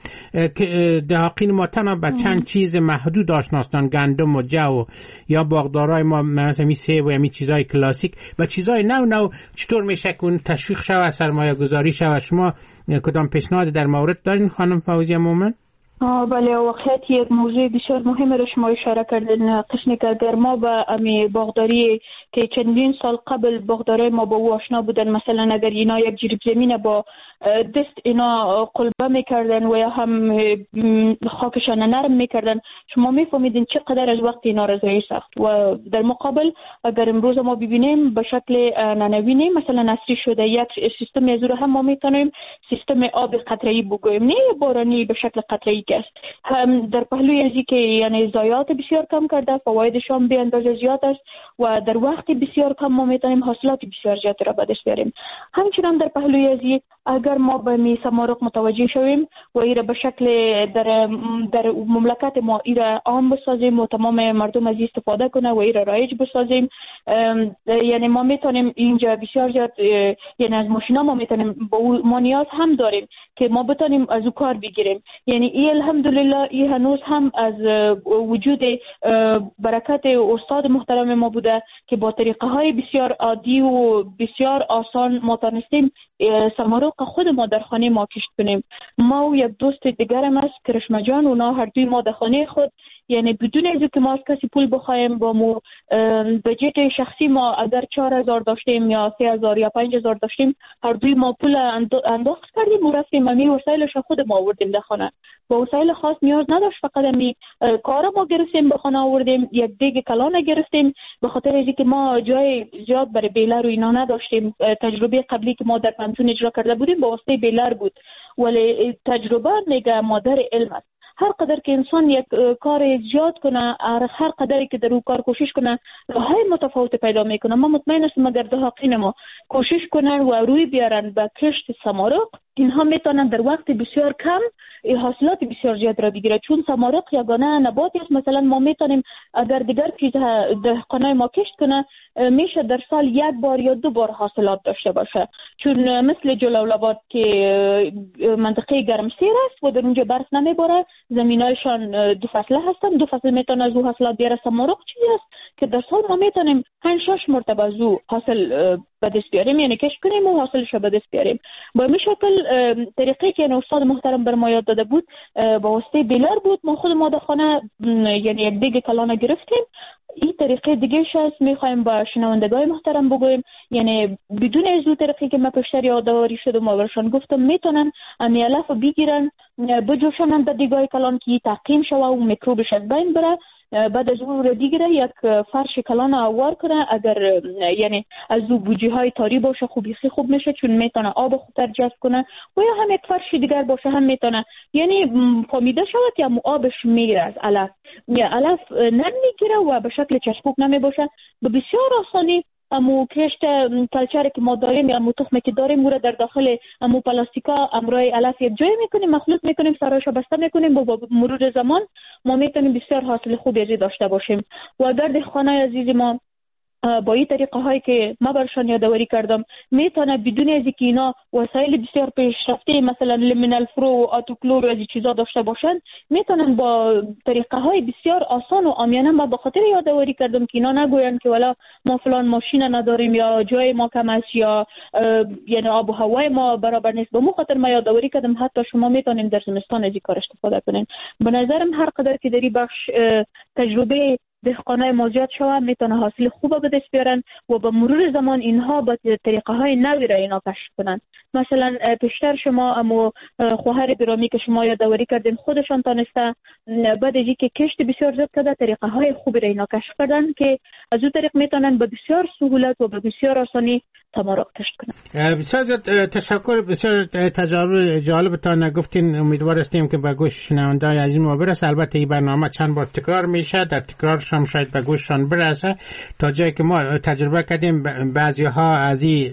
دهاقین ما تنها به چند چیز محدود آشناستن، گندم و جو یا باغدارای ما مثلا سیب و همین چیزای کلاسیک و چیزای نو چطور میشه که اون تشویق شود، سرمایه گذاری شود؟ شما کدام پیشنهاد در مورد دارین خانم فوزیه مومن؟ بله، واقعیت یک موضوع بسیار مهم رو شما اشاره کردین. قسمی که اگر ما به امی باغداری که چندین سال قبل باغدارای ما با او آشنا بودن، مثلا اگر اینا یک جریب زمین با دست اینا قلبه میکردن و یا هم خاکشان نرم میکردن، شما میفهمیدین چقدر از وقت اینا رضایی سخت. و در مقابل اگر امروز ما ببینیم به شکل ننوینی مثلا اصری شده، یک سیستم از رو هم ما میتونیم سیستم آب قطره‌ای بگوییم، نه بارانی به شکل قطره‌ای که است. هم در پهلوی ازی که یعنی ضایعات بسیار کم کرده، فوایدش هم به اندازه زیاد است و در وقت بسیار کم ما میتونیم حاصلات بسیار زیاد را به دست بیاریم. همچنین در پهلوی ازی اگر ما به می سمارق متوجه شویم و ایره به شکل در مملکت ما ایره عام بسازیم و تمام مردم از استفاده کنه و ایره رایج بسازیم، یعنی ما میتونیم اینجا بسیار زیاد، یعنی از ماشینا ما میتونیم، ما نیاز هم داریم که ما بتونیم از او کار بگیریم. یعنی این الحمدلله این هنوز هم از وجود برکت استاد محترم ما بوده که با طریقه های بسیار عادی و بسیار آسان ما تونستیم سمارق خود ما در خانه ما کشت کنیم. ما و یک دوست دیگرم است کرشمه جان، اونا هر دوی ما در خانه خود، یعنی بدون از که ما از کسی پول بخوایم، با مو بجت شخصی ما اگر 4000 داشتیم یا 3000 یا 5000 داشتیم، هر دوی ما پول انداخت کردیم و رفتیم امی وسایلش خود ما آوردیم در خانه. با وسایل خاص نیاز نداشت، فقط امی کار ما گرفتیم به خانه آوردیم، یک دیگ کلان گرفتیم، به خاطر اینکه ما جای زیاد برای بیلر و اینا نداشتیم. تجربه قبلی که ما در پنتون اجرا کرده بودیم با واسطه بیلر بود، ولی تجربه میگه مادر علم است. هر قدر که انسان یک کار زیاد کنه، هر قدری که در اون کار کوشش کنه، راههای متفاوت پیدا میکنه. ما مطمئن هستم اگر دهاقین ما کوشش کنن و روی بیارن به کشت سمارق، اینها میتونن در وقت بسیار کم حاصلات بسیار زیاد را بگیره. چون سمارق یگانه نباتی است، مثلا ما میتونیم اگر دیگر چیز دهقانای ما کشت کنه میشه در سال یک بار یا 2 بار حاصلات داشته باشه. چون مثل جلال آباد که منطقه گرمسیر است و در اونجا برف نمیباره، زمینایشان 2 فصله هستن، 2 فصل میتونه از او حاصلات بیاره. سمارق چیزی است که در سال ما میتونیم 5-6 مرتبه از او حاصل به دست بیاریم، یعنی کشت کنیم و حاصلش رو به دست بیاریم. با این شکل طریقی که استاد محترم بر ما یاد داده بود با واسطه بیلر بود. ما خود ما در خانه یعنی یک دیگ کلانه گرفتیم. این طریقه دیگه شاست میخوایم با شنوندگان محترم بگویم، یعنی بدون از اون طریقی که ما پیشتر یادآوری شد و ما برشان گفتم میتونن امی علف بگیرن بجوشنن به دیگای کلان که تعقیم شوه و میکروبش از بین بره. بعد از اون دیگه یک فرش کلان آوار کنه، اگر یعنی از او بوجی های تاری باشه خوبیخی خوب میشه، چون میتونه آب خوبتر جذب کنه. و یا هم یک فرش دیگر باشه هم میتونه، یعنی فهمیده شود یا آبش میره از علف، یا علف نمیگیره و به شکل چسبوک نمی باشه. به بسیار آسانی امو کشت کلچر که ما داریم یا امو تخمی که داریم رو در داخل امو پلاستیکا امرای علف یک جای میکنیم، مخلوط میکنیم، سرایشو بسته میکنیم. با مرور زمان ما میتونیم بسیار حاصل خوبی ازی داشته باشیم. و اگر دهقانای عزیز ما با این طریقه هایی که ما برشان یادآوری کردم میتونه بدون از اینکه اینا وسایل بسیار پیشرفته مثلا لمینال فرو و آتوکلور و از این چیزا داشته باشند، میتونن با طریقه های بسیار آسان و عامیانه. ما به خاطر یادآوری کردم که اینا نگوین که والا ما فلان ماشین نداریم یا جای ما کم است یا یعنی آب و هوای ما برابر نیست. به مو خاطر ما یادآوری کردم حتی شما میتونین در زمستان از این کار استفاده کنین. به نظرم هر قدر که در این بخش تجربه دهقانای ما زیاد شوه میتونه حاصل خوب به دست بیارن و به مرور زمان اینها با طریقه های نوی را اینا کشف کنن. مثلا پیشتر شما اما خواهر گرامی که شما یادآوری کردین خودشان تانسته بعد از اینکه کشت بسیار زیاد کرده طریقه های خوبی را اینا کشف کردن که از اون طریق میتونن به بسیار سهولت و به بسیار آسانی تمارق کشت کنن. بسیار تشکر. بسیار تجربه جالبتان گفتین. امیدوار هستیم که به گوش شنونده‌های عزیز ما برسه. البته این برنامه چند بار تکرار میشه، در تکرارش هم شاید به گوششان برسه تا جایی که ما تجربه کردیم. بعضی‌ها از این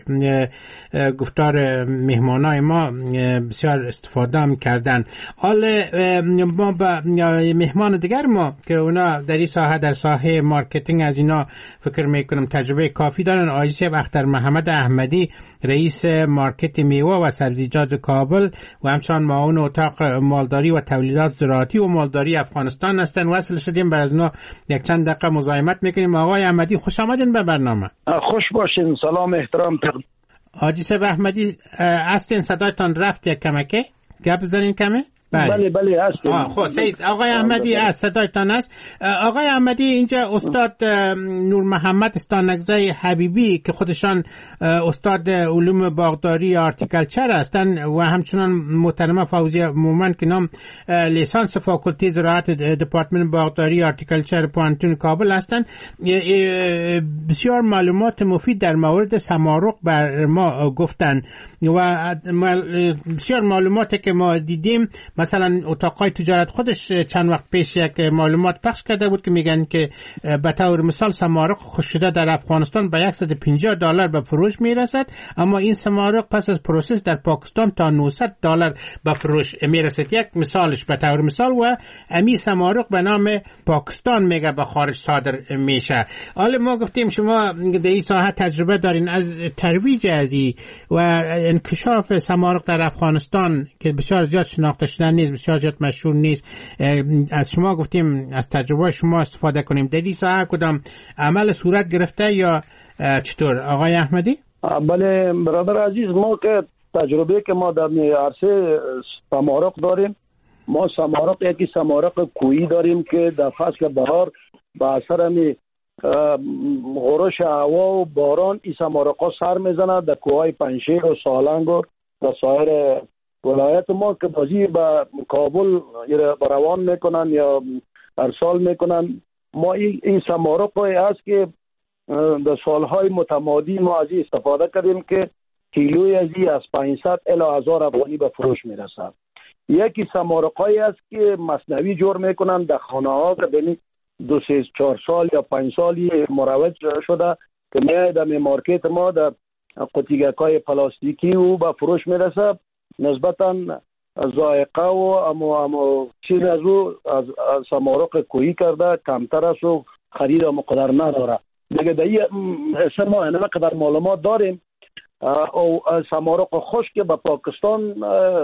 گفتار مهمانای ما بسیار استفاده هم کردن. حالا ما با مهمان دیگر ما که اونا در این ساحه، در ساحه مارکتینگ از اینا فکر میکنم تجربه کافی دارن، آقای صاحب اختر محمد احمدی، رئیس مارکت میوه و سبزیجات کابل و همچنان معاون اتاق مالداری و تولیدات زراعتی و مالداری افغانستان هستن. وصل شدیم، بر از اونا یک چند دقیقه مزاحمت میکنیم. آقای احمدی خوش آمدین به برنامه. خوش باشین. سلام، احترام. حاجی صاحب احمدی هستین؟ صدایتان رفت یک کمکه گپ بزنین کمه؟ بله هستیم. خب آقای احمدی از صدایتان است. آقای احمدی اینجا استاد نور محمد استانگزای حبیبی که خودشان استاد علوم باغداری آرتیکلچر هستن و همچنان محترمه فوزیه مومن که نام لیسانس فاکولتی زراعت دپارتمان باغداری آرتیکلچر پانتون کابل هستن، بسیار معلومات مفید در مورد سمارق بر ما گفتن و بسیار معلوماتی که ما دیدیم. مثلا اتاقای تجارت خودش چند وقت پیش یک معلومات پخش کرده بود که میگن که به طور مثال سمارق خشک‌شده در افغانستان به $150 به فروش میرسد، اما این سمارق پس از پروسس در پاکستان تا $900 به فروش میرسد. یک مثالش به طور مثال و امی سمارق به نام پاکستان میگه به خارج صادر میشه. حالا ما گفتیم شما در این ساحه تجربه دارین، از ترویج ازی و انکشاف سمارق در افغانستان که بسیار زیاد شناخته شده نیست، بسیار زیاد مشهور نیست، از شما گفتیم از تجربه شما استفاده کنیم. در این ساحه کدام عمل صورت گرفته یا چطور آقای احمدی؟ بله برادر عزیز، ما که تجربه که ما در عرصه سمارق داریم، ما سمارق یکی سمارق کویی داریم که در فصل بهار به اثر غرش هوا و باران این سمارق ها سر میزنه در کوههای پنشیر و سالنگ و در سایر ولایت ما که بازی به کابل روان میکنن یا ارسال میکنن. ما این سمارق هایی هست که در سالهای متمادی ما از این استفاده کردیم که کیلوی از 500 الی 1000 افغانی به فروش میرسد. یکی سمارق هایی هست که مصنوی جور میکنن در خانه ها که بین 2-4 سال یا 5 سالی مروج شده که میاد در مارکت ما در قطیگک های پلاستیکی و به فروش میرسه. نسبتاً ذائقه و اما چیز از او از سمارق کوهی کرده کمتر است و خرید مقدر نداره. دیگه در این حصه ما اینه قدر معلومات داریم. او سمارق خشک به پاکستان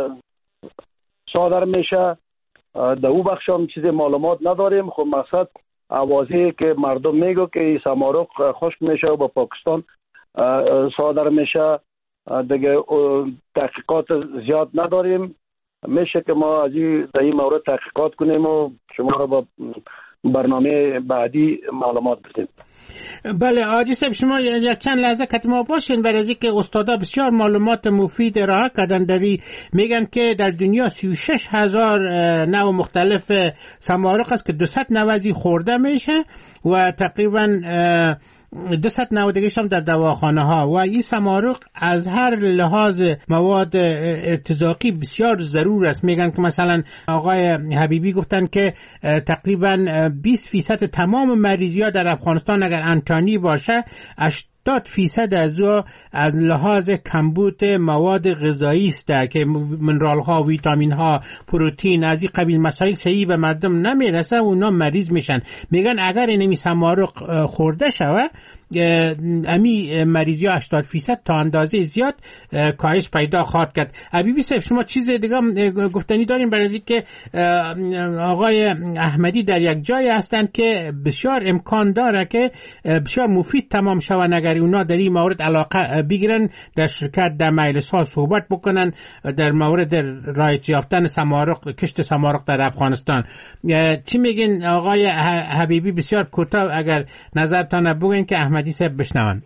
صادر میشه، در او بخش هم چیز معلومات نداریم. خب مقصد اوازی که مردم میگو که سمارق خشک میشه و به پاکستان صادر میشه. دیگه تحقیقات زیاد نداریم. میشه که ما از در این مورد تحقیقات کنیم و شما را با برنامه بعدی معلومات بدیم. بله حاجی صاحب، شما یک چند لحظه کتما باشین برای از اینکه استادا بسیار معلومات مفید ارائه کردن. داری میگن که در دنیا 36,000 نوع مختلف سمارق است که 200 نوع از این خورده میشه و تقریبا 200 نوع دیگه هم در دواخانه ها و این سمارق از هر لحاظ مواد ارتزاقی بسیار ضرور است. میگن که مثلا آقای حبیبی گفتن که تقریبا 20% تمام مریضی ها در افغانستان اگر انتانی باشه 80% از او از لحاظ کمبود مواد غذایی است که منرال ها، ویتامین ها، پروتئین از این قبیل مسائل صحیح به مردم نمیرسه و اونا مریض میشن. میگن اگر اینمی سمارق خورده شوه امی مریضی 80% تا اندازه زیاد کاهش پیدا خواهد کرد. حبیبی صاحب شما چیز دیگه گفتنی دارین برای اینکه آقای احمدی در یک جای هستند که بسیار امکان داره که بسیار مفید تمام شود اگر اونا در این مورد علاقه بگیرن، در شرکت در مجلس ها صحبت بکنن در مورد رایج یافتن کشت سمارق در افغانستان. چی میگین آقای حبیبی؟ بسیار کوتاه اگر نظرتان بگین که احمدی صاحب بشنون.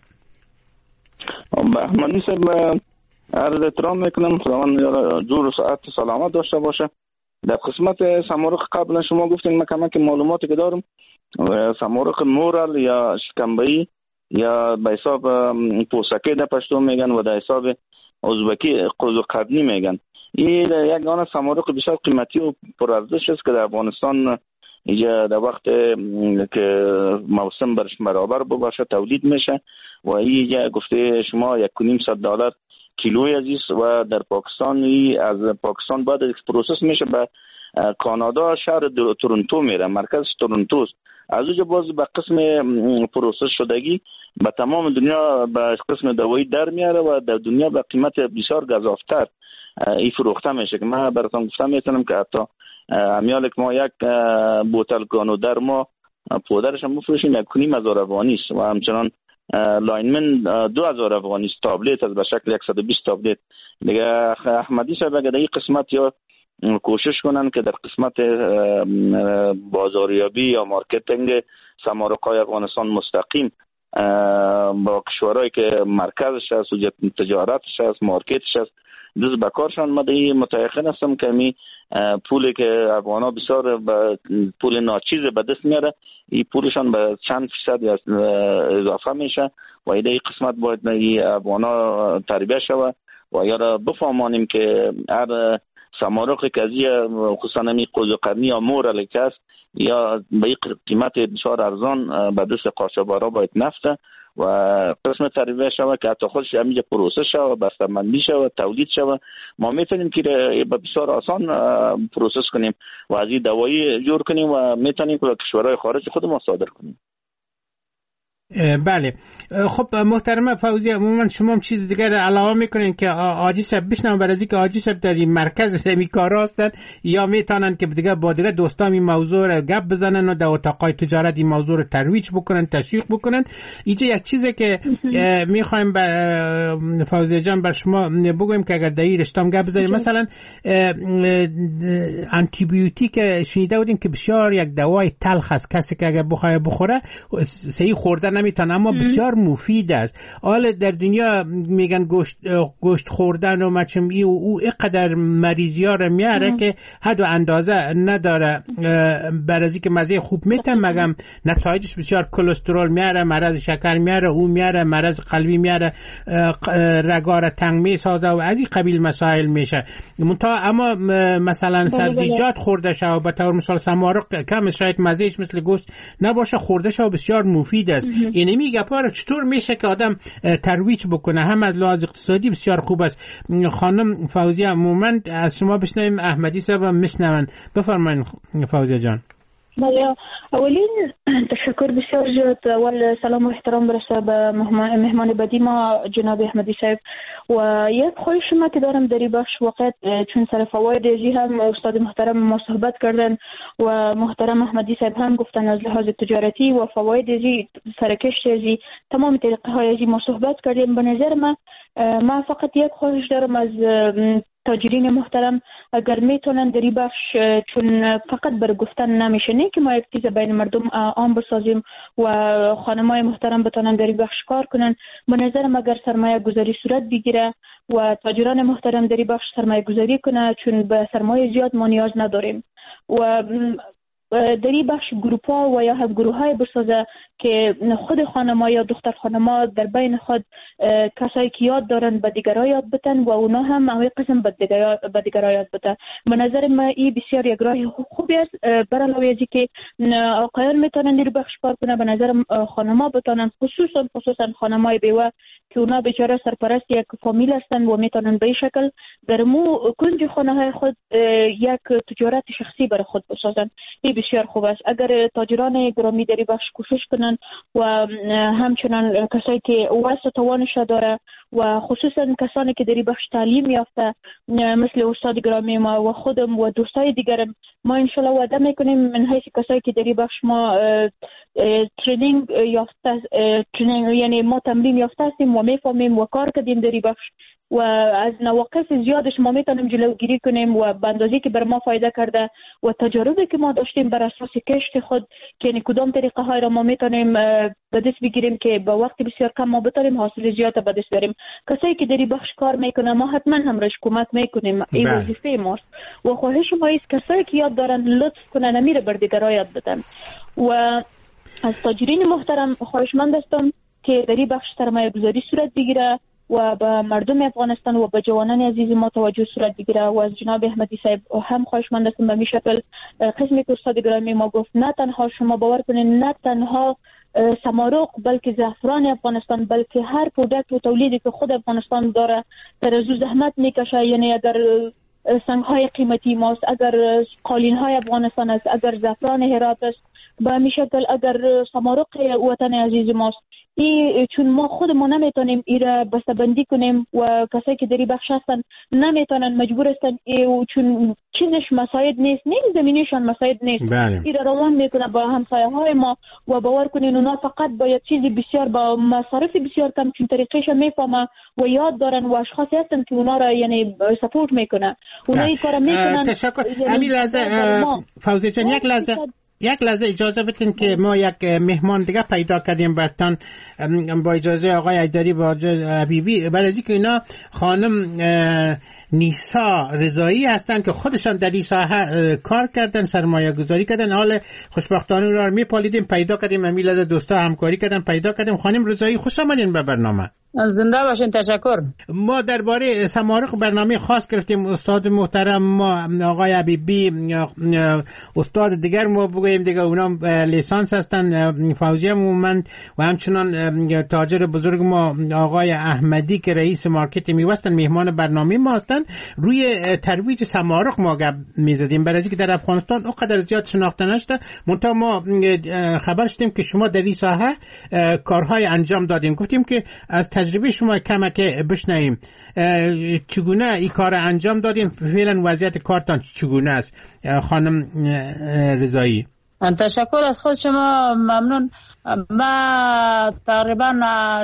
احمدی صاحب عرض احترام میکنم، خداوند جور و ساعت سلامت داشته باشه. در قسمت سمارق قبلا شما گفتین، من کمک معلوماتی که دارم سمارق مورل یا شکمبه‌ای یا به حساب پوسکی در پشتو میگن و در حساب ازبکی قوز قدنی میگن. این یک دانه سمارق بسیار قیمتی و پرارزش است که در افغانستان اینجا در وقت که موسم برش برابر باشه تولید میشه و اینجا گفته شما $1.5 کیلوی عزیز و در پاکستان از پاکستان بعد پروسس میشه به کانادا، شهر تورنتو میره، مرکز تورنتو است. از اونجا باز به قسم پروسس شدگی به تمام دنیا به قسم دوایی در میاره و در دنیا به قیمت بسیار گزافتر ای فروخته میشه که من براتون گفتم میتونم که حتی امیال که ما یک بوتل گانودر ما پودرش هم بفروشیم $1.5 افغانی است و همچنان لاینمن $2,000 افغانی است. تابلت از به شکل 120 تابلت دیگه. احمدی صاحب اگر در این قسمت یا کوشش کنن که در قسمت بازاریابی یا مارکتینگ سمارق‌های افغانستان مستقیم با کشورهایی که مرکزش هست و تجارتش هست، مارکتش هست، دست بکارشان. من دیگه متأخر هستم که می پولی که افغانا بسیار پول ناچیز به دست میاره، این پولشان به چند فیصد اضافه میشه و این قسمت باید این افغانا تربیه شود و یا را بفهمانیم که هر سمارقی که ازی خصوصا نمی قوزقرنی یا مورل که است یا به این قیمت بسیار ارزان به دست قاچاقبرا باید نفته و قسم تربیه شود که حتی خودش همینجا پروسس شود، بسته‌بندی شود، تولید شود. ما میتونیم که بسیار آسان پروسس کنیم و از این دوایی جور کنیم و میتونیم که کشورهای خارج خودمون صادر کنیم. بله. خب محترم فوزی، عموما شما هم چیز دیگر علاوه میکنین که آجی صاحب بشنم برای اینکه آجی صاحب در این مرکز همی کارا هستن یا میتونن که دیگه با دیگه دوستان این موضوع رو گپ بزنن و در اتاقای تجارت این موضوع رو ترویج بکنن، تشویق بکنن. اینجا یک چیزی که میخوایم فوزی جان بر شما بگویم که اگر در این رشته گپ بزنیم، مثلا آنتی بیوتیک شنیده بودیم که بسیار یک دوای تلخ است، کسی که اگر بخوره صحیح خوردن نمیتونه اما بسیار مفید است. حالا در دنیا میگن گوشت خوردن و مچمی او اینقدر مریضی ها رو میاره که حد و اندازه نداره. برای اینکه مزه خوب میتن مگم نتایجش بسیار کلسترول میاره، مرض شکر میاره، او میاره، مرض قلبی میاره، رگار تنگ میسازه و از این قبیل مسائل میشه. اما مثلا سبزیجات خورده شو به طور مثال سمارق کم شاید مزهش مثل گوشت نباشه، خورده شو بسیار مفید است. یعنی میگه پاره چطور میشه که آدم ترویج بکنه، هم از لحاظ اقتصادی بسیار خوب است. خانم فوزیه مومند از شما بشنویم، احمدی صاحب میشنون. بفرمایید فوزیه جان. بله، اولین تشکر بسیار زیاد. اول سلام و احترام برسه به مهمان بعدی ما جناب احمدی صاحب و یک خواهش ما که دارم در این بخش وقت چون سر فواید ازی هم استاد محترم ما صحبت کردن و محترم احمدی صاحب هم گفتن از لحاظ تجارتی و فواید ازی، سرکشت ازی، تمام طریقه های ازی ما صحبت کردیم. به نظر من فقط یک خواهش دارم از تاجرین محترم اگر میتونن در این بخش، چون فقط بر گفتن نمیشه، نه که ما یک چیز بین مردم عام بسازیم و خانمای محترم بتونن در این بخش کار کنن. به نظرم اگر سرمایه گذاری صورت بگیره و تاجران محترم در این بخش سرمایه گذاری کنه، چون به سرمایه زیاد ما نیاز نداریم و در این بخش گروپ ها و یا هم گروه های بسازه که خود خانما یا دختر خانما در بین خود کسایی که یاد دارن به دیگرها یاد بتن و اونا هم همه قسم به دیگرها یاد بتن. به نظر من این بسیار یک راه خوبی است. بر علاوه از که آقایان میتونن در بخش کار کنن، به نظر خانما بتونن خصوصا خانمای بیوه که اونا بیچاره سرپرست یک فامیل هستند و میتونن به این شکل در مو کنج خانه های خود یک تجارت شخصی برای خود بسازن. این بسیار خوب است. اگر تاجران گرامی در بخش کوشش کنن و همچنان کسایی که وسع توانش داره و خصوصا کسانی که در بخش تعلیم یافته مثل استاد گرامی ما و خودم و دوستای دیگرم، ما انشالله وعده میکنیم من حیث کسایی که در بخش ما ترینینگ یافته، یعنی ما تمرین یافته هستیم و میفهمیم و کار کردیم در بخش و از نواقص زیادش ما میتونیم جلوگیری کنیم و به اندازه‌ای که بر ما فایده کرده و تجاربی که ما داشتیم بر اساس کشت خود که یعنی کدام طریقه های را ما میتونیم به دست بگیریم که با وقت بسیار کم ما بتونیم حاصل زیاد به دست بیاریم. کسایی که در بخش کار میکنه ما حتما هم راش کمک میکنیم، این وظیفه ماست و خواهش ما است کسایی که یاد دارن لطف کنن امیر بر دیگران یاد بدن. و از تاجرین محترم خواهشمند هستم که در بخش سرمایه گذاری صورت بگیره و به مردم افغانستان و به جوانان عزیز ما توجه صورت بگیره و از جناب احمدی صاحب هم خواهشمند هستم به شکل قسمی که استاد گرامی ما گفت، نه تنها شما باور کنین نه تنها سمارق بلکه زعفران افغانستان بلکه هر پروداکت و تولیدی که خود افغانستان داره در از زحمت میکشه، یعنی اگر سنگ های قیمتی ماست، اگر قالین های افغانستان است، اگر زعفران هرات است، به همین شکل اگر سمارق وطن عزیز ماست، چون ما خودمون نمیتونیم ایره بسته‌بندی کنیم و کسایی که در بخش هستن نمیتونن، مجبور هستن چون چیزش مساعد نیست، زمینیشان مساعد نیست، ایره روان میکنه با همسایه های ما و باور کنین اونا فقط باید چیزی بسیار با مصارف بسیار کم چون طریقش میفهمه و یاد دارن و اشخاصی هستن که اونا را یعنی سپورت میکنن، اونا این کارا میکنن. تشکر. همین لحظه فوزی جان یک لحظه اجازه بدین که ما یک مهمان دیگه پیدا کردیم برتان با اجازه آقای ایدری و حبیبی، برای از اینکه اینا خانم نیسا رضایی هستن که خودشان در این ساحه کار کردن، سرمایه گذاری کردن، حال خوشبختانه را میپالیدیم پیدا کردیم، همین لحظه دوستا همکاری کردن پیدا کردیم. خانم رضایی خوش آمدین به برنامه. زنده باشین. تشکر. ما درباره سمارق برنامه خاص گرفتیم. استاد محترم ما آقای حبیبی، استاد دیگر ما بگوییم دیگه اونا لیسانس هستن، فوزیه مومند و همچنان تاجر بزرگ ما آقای احمدی که رئیس مارکت میوستن مهمان برنامه ما هستن. روی ترویج سمارق ما گپ میزدیم برای اینکه در افغانستان اونقدر زیاد شناخته نشده، منتها ما خبر شدیم که شما در این ساحه کارهای انجام دادیم. گفتیم که از تجربه شما کمک بشنویم چگونه این کار انجام دادیم، فعلا وضعیت کارتان چگونه است خانم رضایی؟ تشکر از خود شما، ممنون. ما تقریبا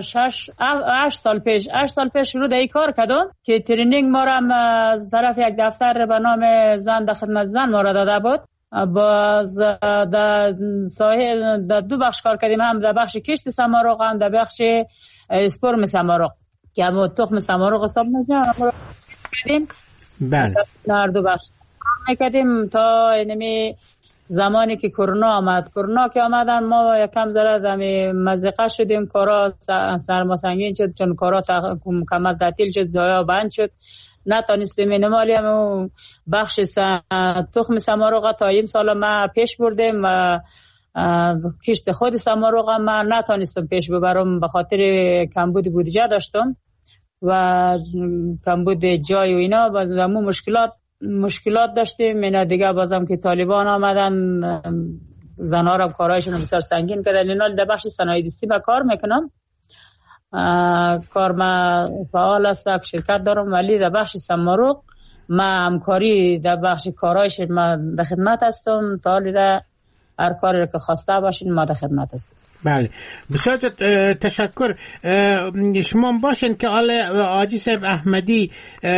8 سال پیش شروع این کار کردم که ترینینگ ما را از طرف یک دفتر به نام زن در خدمت زن ما را داده بود. باز در ساحه در دو بخش کار کردیم، هم در بخش کشت سمارق هم در بخش اسپرم سمارق که همون تخم سمارق حساب می‌کنیم. بله. در دو بخش کار می‌کردیم تا اینمی زمانی که کرونا که آمدن ما یکم ذره مزقه شدیم، کارا سرما سنگین شد چون کارا کامل تعطیل شد، جایا بند شد، نتونستیم اینمالی هم بخش تخم سمارق تا این سال ما پیش بردیم و کشت خود سمارق ما نتونستم پیش ببرم به خاطر کمبود بودجه داشتم و کمبود جای و اینا، باز همون مشکلات داشتیم. اینا دیگه بازم که طالبان آمدن زنها را کارایشون بسیار سنگین کردن. اینا در بخش صنایع دستی ما کار میکنم، کار ما فعال است، شرکت دارم، ولی در بخش سمارق ما همکاری در بخش کارایش ما در خدمت هستم. تا حالی هر کاری که خواسته باشین ما در خدمت هستیم. بله بسیار تشکر. شما باشین که آجی صاحب احمدی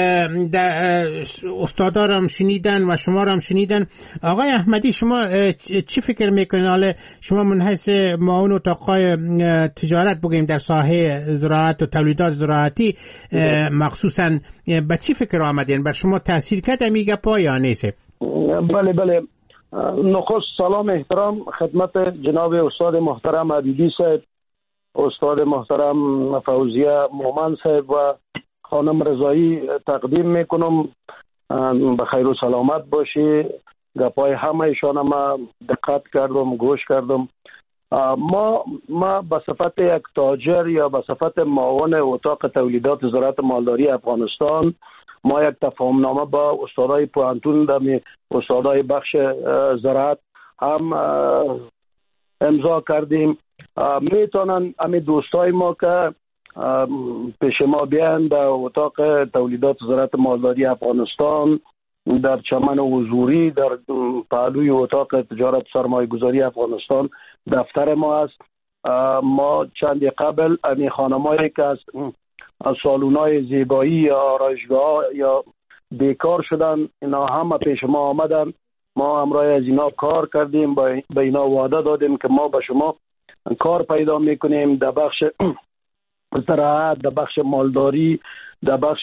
استادا را هم شنیدن و شما را هم شنیدن. آقای احمدی شما چی فکر میکنین؟ حالا شما من حیث معاون اتاقای تجارت بگیم در ساحه زراعت و تولیدات زراعتی مخصوصا به چی فکر آمدین؟ بر شما تاثیر کرد میگه پا یا نیست؟ بله نخست سلام احترام خدمت جناب استاد محترم حبیبی صاحب، استاد محترم فوزیه مومند صاحب و خانم رضایی تقدیم میکنم. بخیر و سلامت باشی. گپای همه ایشان ما دقت کردم، گوش کردم ما به صفت یک تاجر یا به صفت معاون اتاق تولیدات وزارت مالداری افغانستان ما یک تفاهم نامه با استادای پوهنتون در استادای بخش زراعت هم امضا کردیم. میتونن همین دوستای ما که پیش ما بیان در اتاق تولیدات وزارت مالداری افغانستان در چمن حضوری در پهلوی اتاق تجارت سرمایه گذاری افغانستان دفتر ما است. ما چند قبل همین خانمایی که از سالونای زیبایی یا آرایشگاه یا بیکار شدن اینا همه پیش ما آمدن. ما همراه از اینا کار کردیم، به اینا وعده دادیم که ما به شما کار پیدا میکنیم در بخش زراعت، در بخش مالداری، در بخش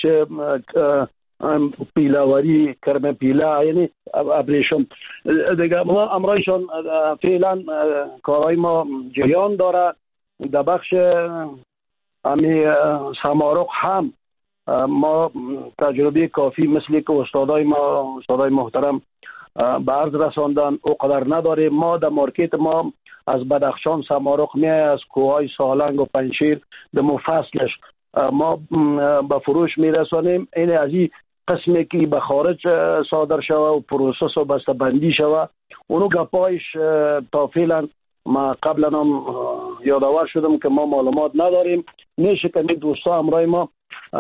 پیلاوری، کرم پیلا، یعنی ابریشم دیگه. ما امرایشان فعلا کارهای ما جریان داره. در بخش امی سمارق هم ما تجربه کافی مثل که استادای محترم به عرض رساندن او قدر نداره. ما در مارکت ما از بدخشان سمارق میای، از کوههای سالنگ و پنشیر در مفصلش ما به فروش میرسانیم. این از این قسمی که به خارج صادر شوه و پروسس و بسته بندی شوه اونو گپایش تا فعلا ما قبلا هم یادآور شدم که ما معلومات نداریم. میشه که دوستا همراه ما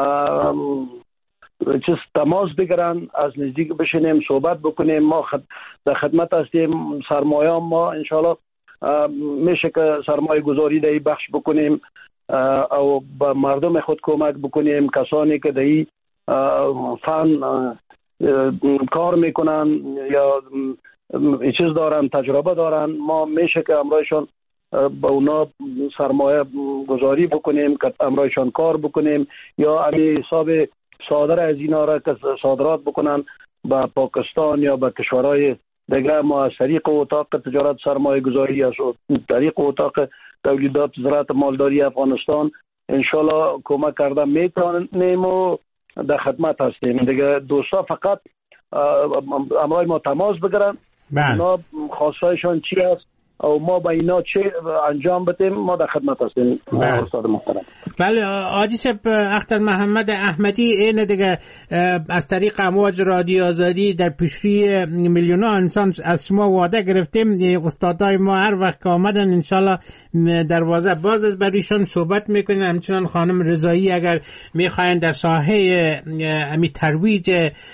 تماس بگیرن، از نزدیک بشینیم صحبت بکنیم. ما در خدمت هستیم. سرمایه ما انشالله میشه که سرمایه گذاری در این بخش بکنیم او به مردم خود کمک بکنیم. کسانی که در این فن کار میکنن یا چیز دارن، تجربه دارن، ما میشه که امرایشان با اونا سرمایه گذاری بکنیم که امرایشان کار بکنیم یا امی حساب صادر از اینا را که صادرات بکنن به پاکستان یا به کشورهای دیگه. ما از طریق اتاق تجارت سرمایه گذاری از طریق اتاق تولیدات زراعت مالداری افغانستان انشالله کمک کرده میتونیم و در خدمت هستیم. دیگه دوستا فقط امرای ما تماس بگیرن، اونا خواستایشان چی است او ما با اینا چه انجام بدیم ما در خدمت هستیم. استاد محترم. بله حاجی صاحب اختر محمد احمدی، این دیگه از طریق امواج رادیو آزادی در پیشروی میلیون‌ها انسان از شما وعده گرفتیم. استادای ما هر وقت که آمدن انشالله دروازه باز است برایشان صحبت میکنیم. همچنان خانم رضایی اگر میخواین در ساحه امی ترویج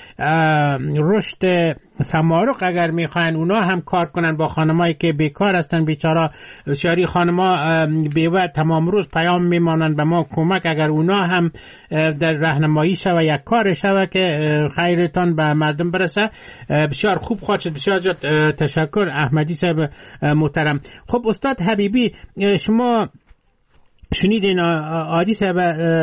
رشد سمارق اگر میخواین اونا هم کار کنن با خانمایی که بیکار هستن، بیچاره بسیاری خانما بیوه تمام روز پیام میمانن به ما کمک، اگر اونا هم در راهنمایی شوه یک کار شوه که خیرتان به مردم برسه بسیار خوب خواهد شد. بسیار زیاد تشکر احمدی صاحب محترم. خب استاد حبیبی شما شنیدین عادی صاحب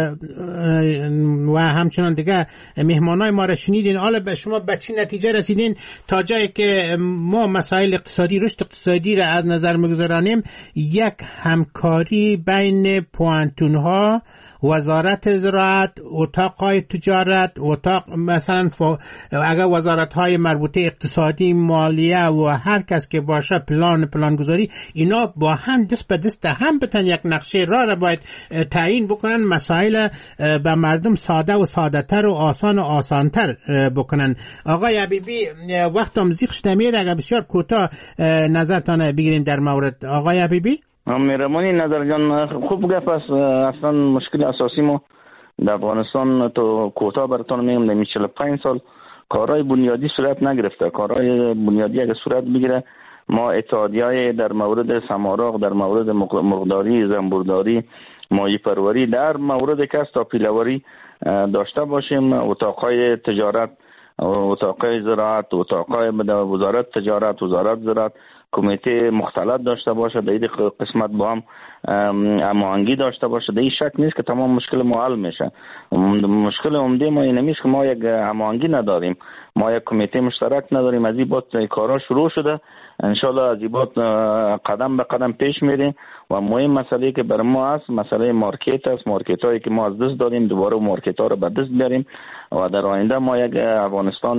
و همچنان دیگه مهمانای ما را شنیدین. حالا به شما به چی نتیجه رسیدین تا جایی که ما مسائل اقتصادی، رشد اقتصادی را از نظر میگذارانیم؟ یک همکاری بین پوهنتون‌ها، وزارت زراعت، اتاقهای تجارت، اتاق مثلا اگر وزارت‌های مربوطه اقتصادی، مالیه و هر کس که باشه پلانگذاری، اینا با هم دست به دست هم بتن یک نقشه را باید تعیین بکنن، مسائل به مردم ساده و ساده‌تر و آسان‌تر بکنن. آقای حبیبی وقتم زیغ شده میره، اگر بسیار کوتاه نظرتان بگیرین در مورد. آقای حبیبی مهربانی نظر جان، خوب گپ است. اصلا مشکل اساسی ما در افغانستان تو کوتاه براتون میگم در 45 سال کارهای بنیادی صورت نگرفته. کارهای بنیادی اگه صورت بگیره ما اتحادیه‌های در مورد سمارق، در مورد مرغداری، زنبورداری، ماهی پروری، در مورد کسب تا پیله‌وری داشته باشیم. اتاقهای تجارت، اتاقهای زراعت، اتاقهای وزارت تجارت، وزارت زراعت، کمیته مختلط داشته باشه، در این قسمت با هم هماهنگی داشته باشه. در این شک نیست که تمام مشکل ما حل میشه. مشکل عمده ما اینه که ما یک هماهنگی نداریم، ما یک کمیته مشترک نداریم. از این بعد کارا شروع شده، انشالله از این بعد قدم به قدم پیش میریم و مهم مسئله که برای ما هست مسئله مارکت است. مارکت هایی که ما از دست دادیم دوباره مارکت ها رو به دست بیاریم و در آینده ما یک افغانستان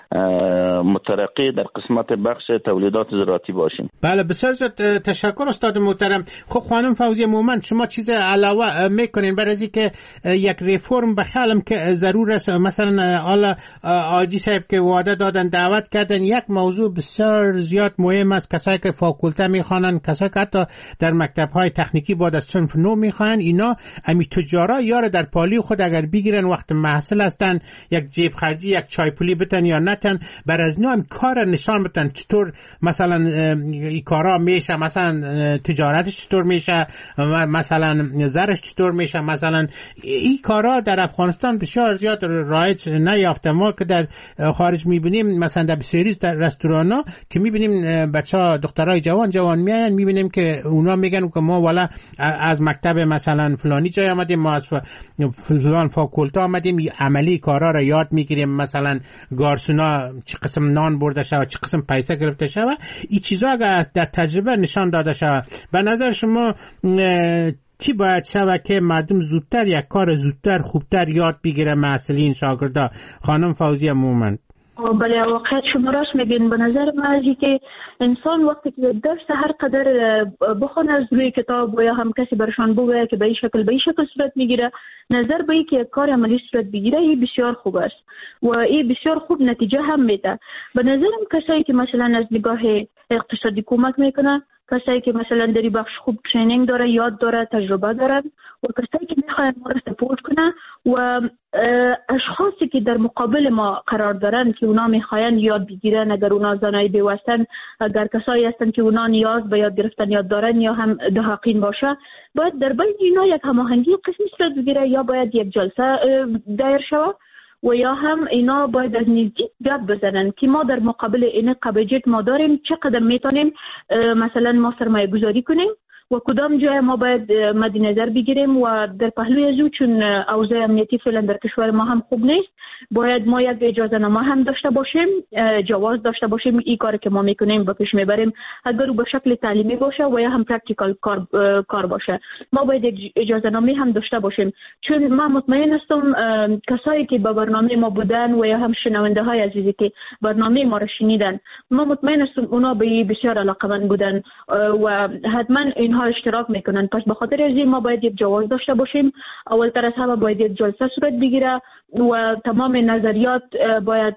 مترقی در قسمت بخش تولیدات زراعتی باشیم. بله، بسیار زیاد تشکر استاد محترم. خب خانم فوزیه مومند، شما چیز علاوه میکنین برای از اینکه یک ریفرم به خیالم که ضرور است؟ مثلا حالا آجی صاحب که وعده دادن دعوت کردن، یک موضوع بسیار زیاد مهم است. کسایی که فاکولته میخوانن، کسایی که حتی در مکتب‌های تکنیکی بعد از صنف 9 میخوان، اینا امی تجارا یار در پالی خود اگر بگیرن وقت محصل هستن، یک جیب خرجی، یک چای پولی بتن یا نتن، بر از نام کار نشان بتن چطور مثلا این کارا میشه، مثلا تجارتش چطور میشه، مثلا زرش چطور میشه. مثلا این کارا در افغانستان بسیار زیاد رایج نیافته. ما که در خارج میبینیم، مثلا در بسیاری در رستورانا که میبینیم بچه‌ها دخترای جوان میاین، میبینیم که اونا میگن که ما والا از مکتب مثلا فلانی جای آمدیم، ما از فلان فاکولته آمدیم، عملی کارا را یاد میگیریم، مثلا گارسونا چه قسم نان برده شود، چه قسم پیسه گرفته شود. این چیزا اگر در تجربه نشان داده شود، به نظر شما چی باید شود که مردم زودتر یک کار زودتر خوبتر یاد بگیره محصلین شاگردا؟ خانم فوزیه مومند. بله، واقعا شما راست میگین. به نظر من ازی که انسان وقتی که درس هر قدر بخونه از روی کتاب و یا هم کسی برشان بگه که به این شکل صورت میگیره، نظر به این که کار عملی صورت بگیره، این بسیار خوب است و این بسیار خوب نتیجه هم میده. به نظرم کسایی که مثلا از نگاه اقتصادی کمک میکنه، کسایی که مثلا در این بخش خوب ترینینگ داره، یاد داره، تجربه داره، و کسایی که میخواین ما را سپورت کنه و اشخاصی که در مقابل ما قرار دارن که اونا میخواین یاد بگیرن، اگر اونا زنای بیوستن، اگر کسایی هستن که اونا نیاز به یاد گرفتن یاد دارن یا هم دهاقین باشه، باید در بین اینا یک هماهنگی قسمی صورت بگیره، یا باید یک جلسه دایر شود و یا هم اینا باید از نزدیک گپ بزنن که ما در مقابل این قبضیت ما داریم، چقدر میتونیم مثلا ما سرمایه گذاری کنیم و کدام جای ما باید مد نظر بگیریم. و در پهلوی ازو چون اوضاع امنیتی فعلا در کشور ما هم خوب نیست، باید ما یک اجازه نامه هم داشته باشیم، جواز داشته باشیم این کاری که ما میکنیم به پیش میبریم، اگر به شکل تعلیمی باشه و یا هم پرکتیکال کار باشه، ما باید اجازه نامه هم داشته باشیم. چون ما مطمئن هستم کسایی که با برنامه ما بودن و یا هم شنونده های عزیزی که برنامه ما را شنیدن، ما مطمئن هستم اونا به بسیار علاقه‌مند بودن و حتما اینها اشتراک میکنن. پس به خاطر از این ما باید یک جواز داشته باشیم. اولتر از همه باید یک جلسه صورت بگیره و تمام نظریات باید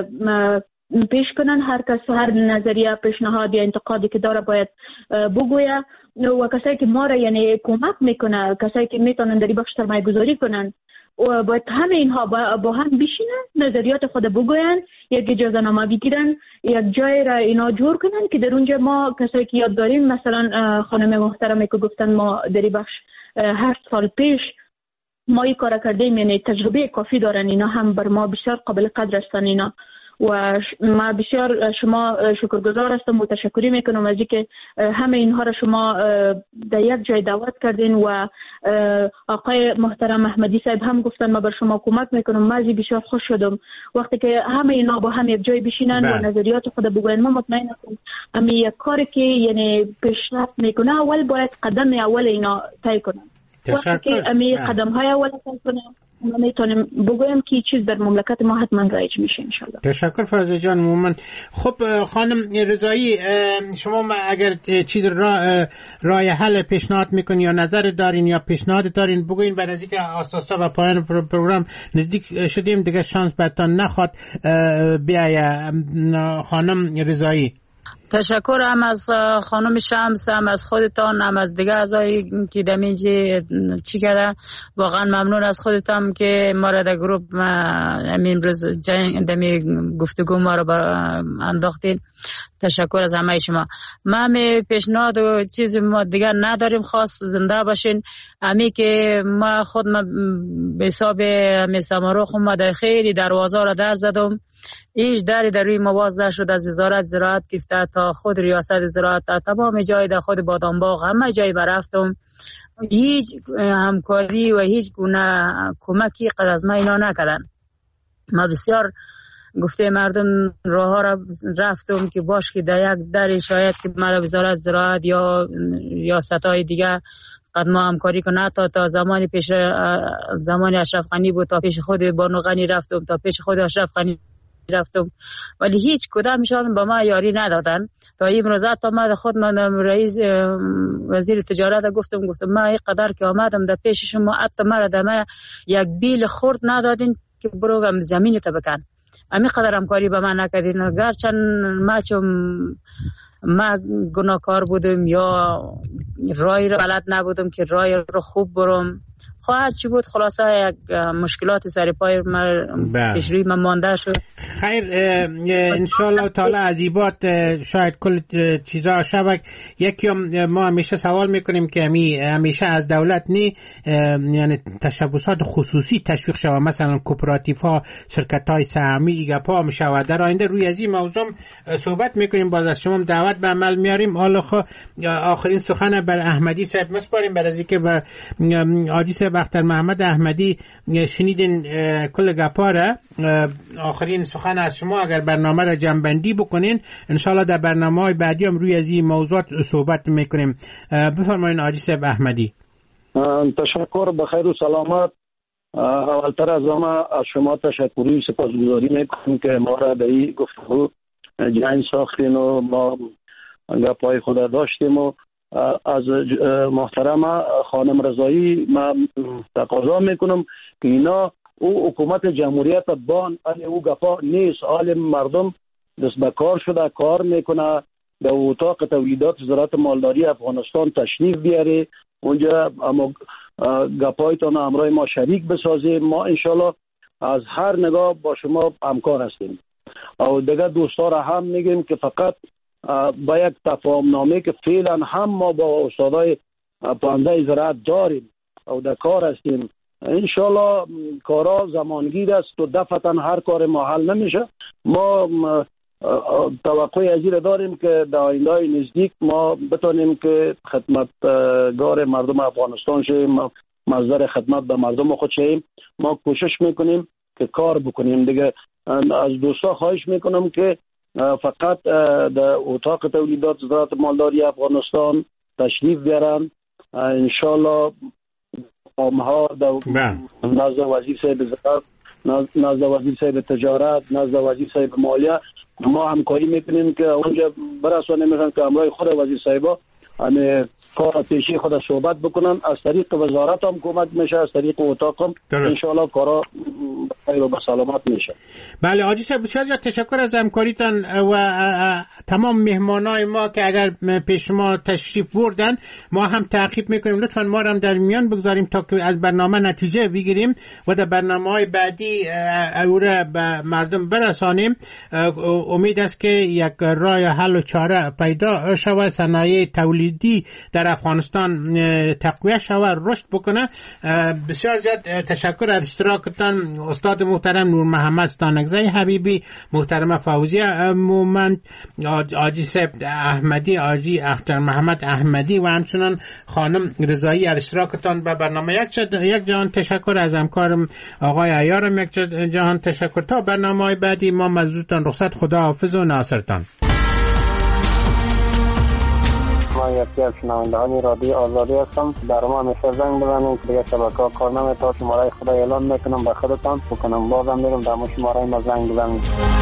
پیش کنن. هر کس هر نظریه، پیشنهاد یا انتقادی که داره باید بگویه و کسایی که ما را یعنی کمک میکنه، کسایی که میتونن در این بخش سرمایه گذاری کنن، و باید همه اینها با هم بشینن، نظریات خود بگوین، یک اجازه نامه بگیرن، یک جای را اینا جور کنن که در اونجا ما کسایی که یاد داریم، مثلا خانم محترمی که گفتن ما در این بخش 8 سال پیش ما این کار کردیم، یعنی تجربه کافی دارن، اینا هم بر ما بسیار قابل قدر هستن اینا. و ما بسیار شما شکرگزار هستم و تشکری میکنم از اینکه همه اینها را شما در یک جای دعوت کردین و آقای محترم احمدی صاحب هم گفتن ما بر شما کمک میکنم. ما بسیار خوش شدم وقتی که همه اینا با هم یک جای بشینن و نظریات خود بگوین. ما مطمئن هستم امی یک کاری که یعنی پیشرفت میکنه اول باید قدم اول اینا طی کنن. وقتی که امی قدم های اول طی کنن ما میتونیم بگویم که چیز در مملکت ما حتما رایج میشه انشالله. تشکر فوزیه جان مومند. خب خانم رضایی، شما اگر چیز راه حل پیشنهاد میکنین یا نظر دارین یا پیشنهاد دارین بگوین، برای اینکه اساسا به پایان پروگرام نزدیک شدیم دیگه شانس براتون نخواد. بیاید خانم رضایی. تشکر هم از خانم شمس، هم از خودتان، هم از دیگه اعضایی که دمیجی چی کرده. واقعا ممنون از خودتان که ما را در گروپ امروز دمی گفتگو ما را انداختین. تشکر از همه شما. ما پیشنهاد و چیز ما دیگر نداریم، خاص زنده باشین. امی که ما خود به حساب سمارخ ما در خیلی دروازه را در زدم، هیچ دری در روی مواز نشد، از وزارت زراعت گرفته تا خود ریاست زراعت، تا تمام جای در خود بادامباغ همه جای برفتم، هیچ همکاری و هیچ گونه کمکی قد از ما اینا نکردن. ما بسیار گفته مردم راه ها را رفتم که باش که در یک در شاید که مرا وزارت زراعت یا ریاست های دیگه قد ما همکاری کنه. تا زمانی زمان اشرف غنی بود، تا پیش خود بانو غنی رفتم، تا پیش خود اشرف غنی رفتم، ولی هیچ کدامشان به ما یاری ندادن. تا امروز تا من خود من رئیس وزیر تجارت گفتم من این قدر که آمدم در پیش شما حتی مرا دم یک بیل خورد ندادین که بروگم زمین تا بکن. امی قدر همکاری به من نکردین. گرچند ما گناهکار بودم یا رای رو بلد نبودم که رای رو خوب برم. خواهر چی بود خلاصه یک مشکلات سر پای پیشروی من مانده شد. خیر انشالله تعالی عزیبات شاید کل چیزا شبک. یکی ما همیشه سوال میکنیم که همیشه از دولت نی یعنی تشبسات خصوصی تشویق شود، مثلا کوپراتیف ها، شرکت های سهامی ایگا پا میشود. در آینده روی از این موضوع صحبت میکنیم، باز از شما دعوت به عمل میاریم. حالا آخرین سخن بر احمدی صاحب مسپاریم بر از اینکه به حاجی صاحب اختر محمد احمدی شنیدین کل گپاره. آخرین سخن از شما اگر برنامه را جمع‌بندی بکنین انشالله در برنامه‌های بعدی هم روی از این موضوعات صحبت میکنیم. بفرمایید حاجی صاحب احمدی. تشکر، بخیر و سلامت. اولتر از همه از شما تشکری سپاسگزاری میکنم که ما را به این گفتگو جنگ ساختین و ما گپای خود داشتیم و از محترم خانم رضایی من تقاضا میکنم که اینا او حکومت جمهوریت بان او گپا نیست. حال مردم دست به کار شده، کار میکنه، به اتاق تولیدات وزارت مالداری افغانستان تشریف بیاره، اونجا اما گپایتان همراه ما شریک بسازیم. ما انشالله از هر نگاه با شما همکار هستیم. و دیگه دوستا را هم میگیم که فقط با یک تفاهم نامه که فعلا هم ما با استادای پانده زراعت داریم و در کار هستیم. انشالله کارا زمانگیر است و دفعتا هر کار ما حل نمیشه. ما توقع از این داریم که در آینده نزدیک ما بتونیم که خدمتگار مردم افغانستان شیم، مصدر خدمت به مردم خود شیم. ما کوشش میکنیم که کار بکنیم. دیگه از دوستا خواهش میکنم که فقط در اتاق تولیدات وزارت مالداری افغانستان تشریف بیارن. انشالله قومها نزد وزیر صاحب زراعت، نزد وزیر صاحب تجارت، نزد وزیر صاحب مالیه ما همکاری میکنیم که اونجا برسانه میشن که همراه خود وزیر صاحبا همه کار پیشی خود صحبت بکنن. از طریق وزارت هم کمک میشه، از طریق اتاق هم انشالله کارا خیر و سلامت میشه. بله حاجی صاحب بسیار تشکر از همکاریتان و تمام مهمانای ما که اگر پیش ما تشریف بردن ما هم تعقیب میکنیم. لطفا ما هم در میان بگذاریم تا که از برنامه نتیجه بگیریم و در برنامه‌های بعدی او را به مردم برسانیم. امید است که یک راه حل و چاره پیدا شود، صنایع تولیدی در افغانستان تقویت شود، رشد بکنه. بسیار زیاد تشکر از اشتراکتان استاد محترم نور محمد ستانکزی حبیبی، محترم فوزیه مومند، حاجی صاحب احمدی، حاجی اختر محمد احمدی و همچنان خانم رضایی از اشتراکتان به برنامه. یک جهان تشکر از همکارم آقای عیارم، یک جهان تشکر. تا برنامه‌های بعدی ما مزدورتان رخصت، خدا حافظ و ناصرتان. ما یکی از شنوندهان رادیو آزادی هستم. در ما همیشه زنگ بزنید که دیگه شبکه‌ها کار نمی‌کنه. شماره خدا اعلان میکنم به خودتان بکنم، بازم میگم در شماره ما زنگ بزنید.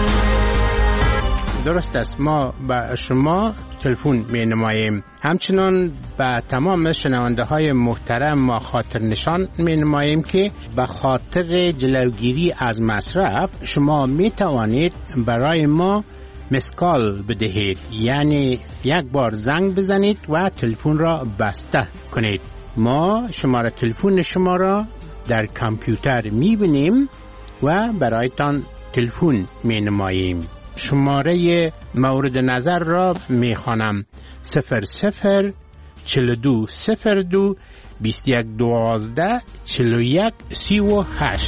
درست است، ما به شما تلفن می‌نماییم. همچنان به تمام شنونده های محترم ما خاطر نشان می‌نماییم که به خاطر جلوگیری از مصرف شما می‌توانید برای ما مسکال بدهید، یعنی یک بار زنگ بزنید و تلفن را بسته کنید. ما شماره تلفن شما را در کامپیوتر می‌بینیم و برایتان تلفن می‌نماییم. شماره مورد نظر را می‌خوانم: 00 42 02 21 12 41 38.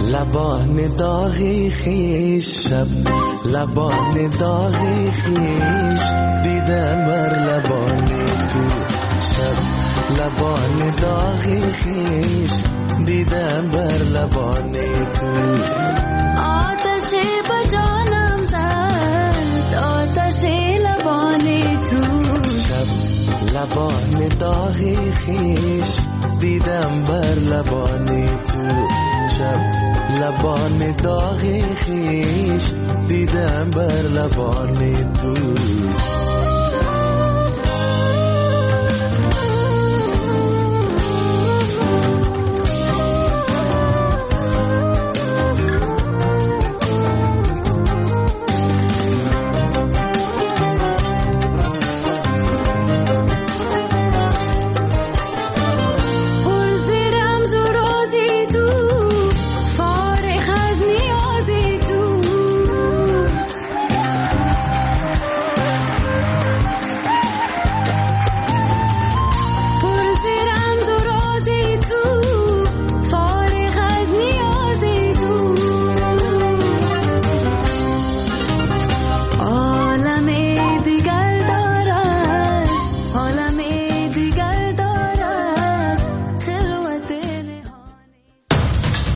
لبان داغی خیش شب لبان داغی خیش دیدم بر لبان تو شب لبان داغی خیش دیدم بر لبان تو آتش با جانم زد آتش لبان تو شب لبان داغی خیش دیدم بر لبان تو شب لبان داغی خیش دیدم بر لبان تو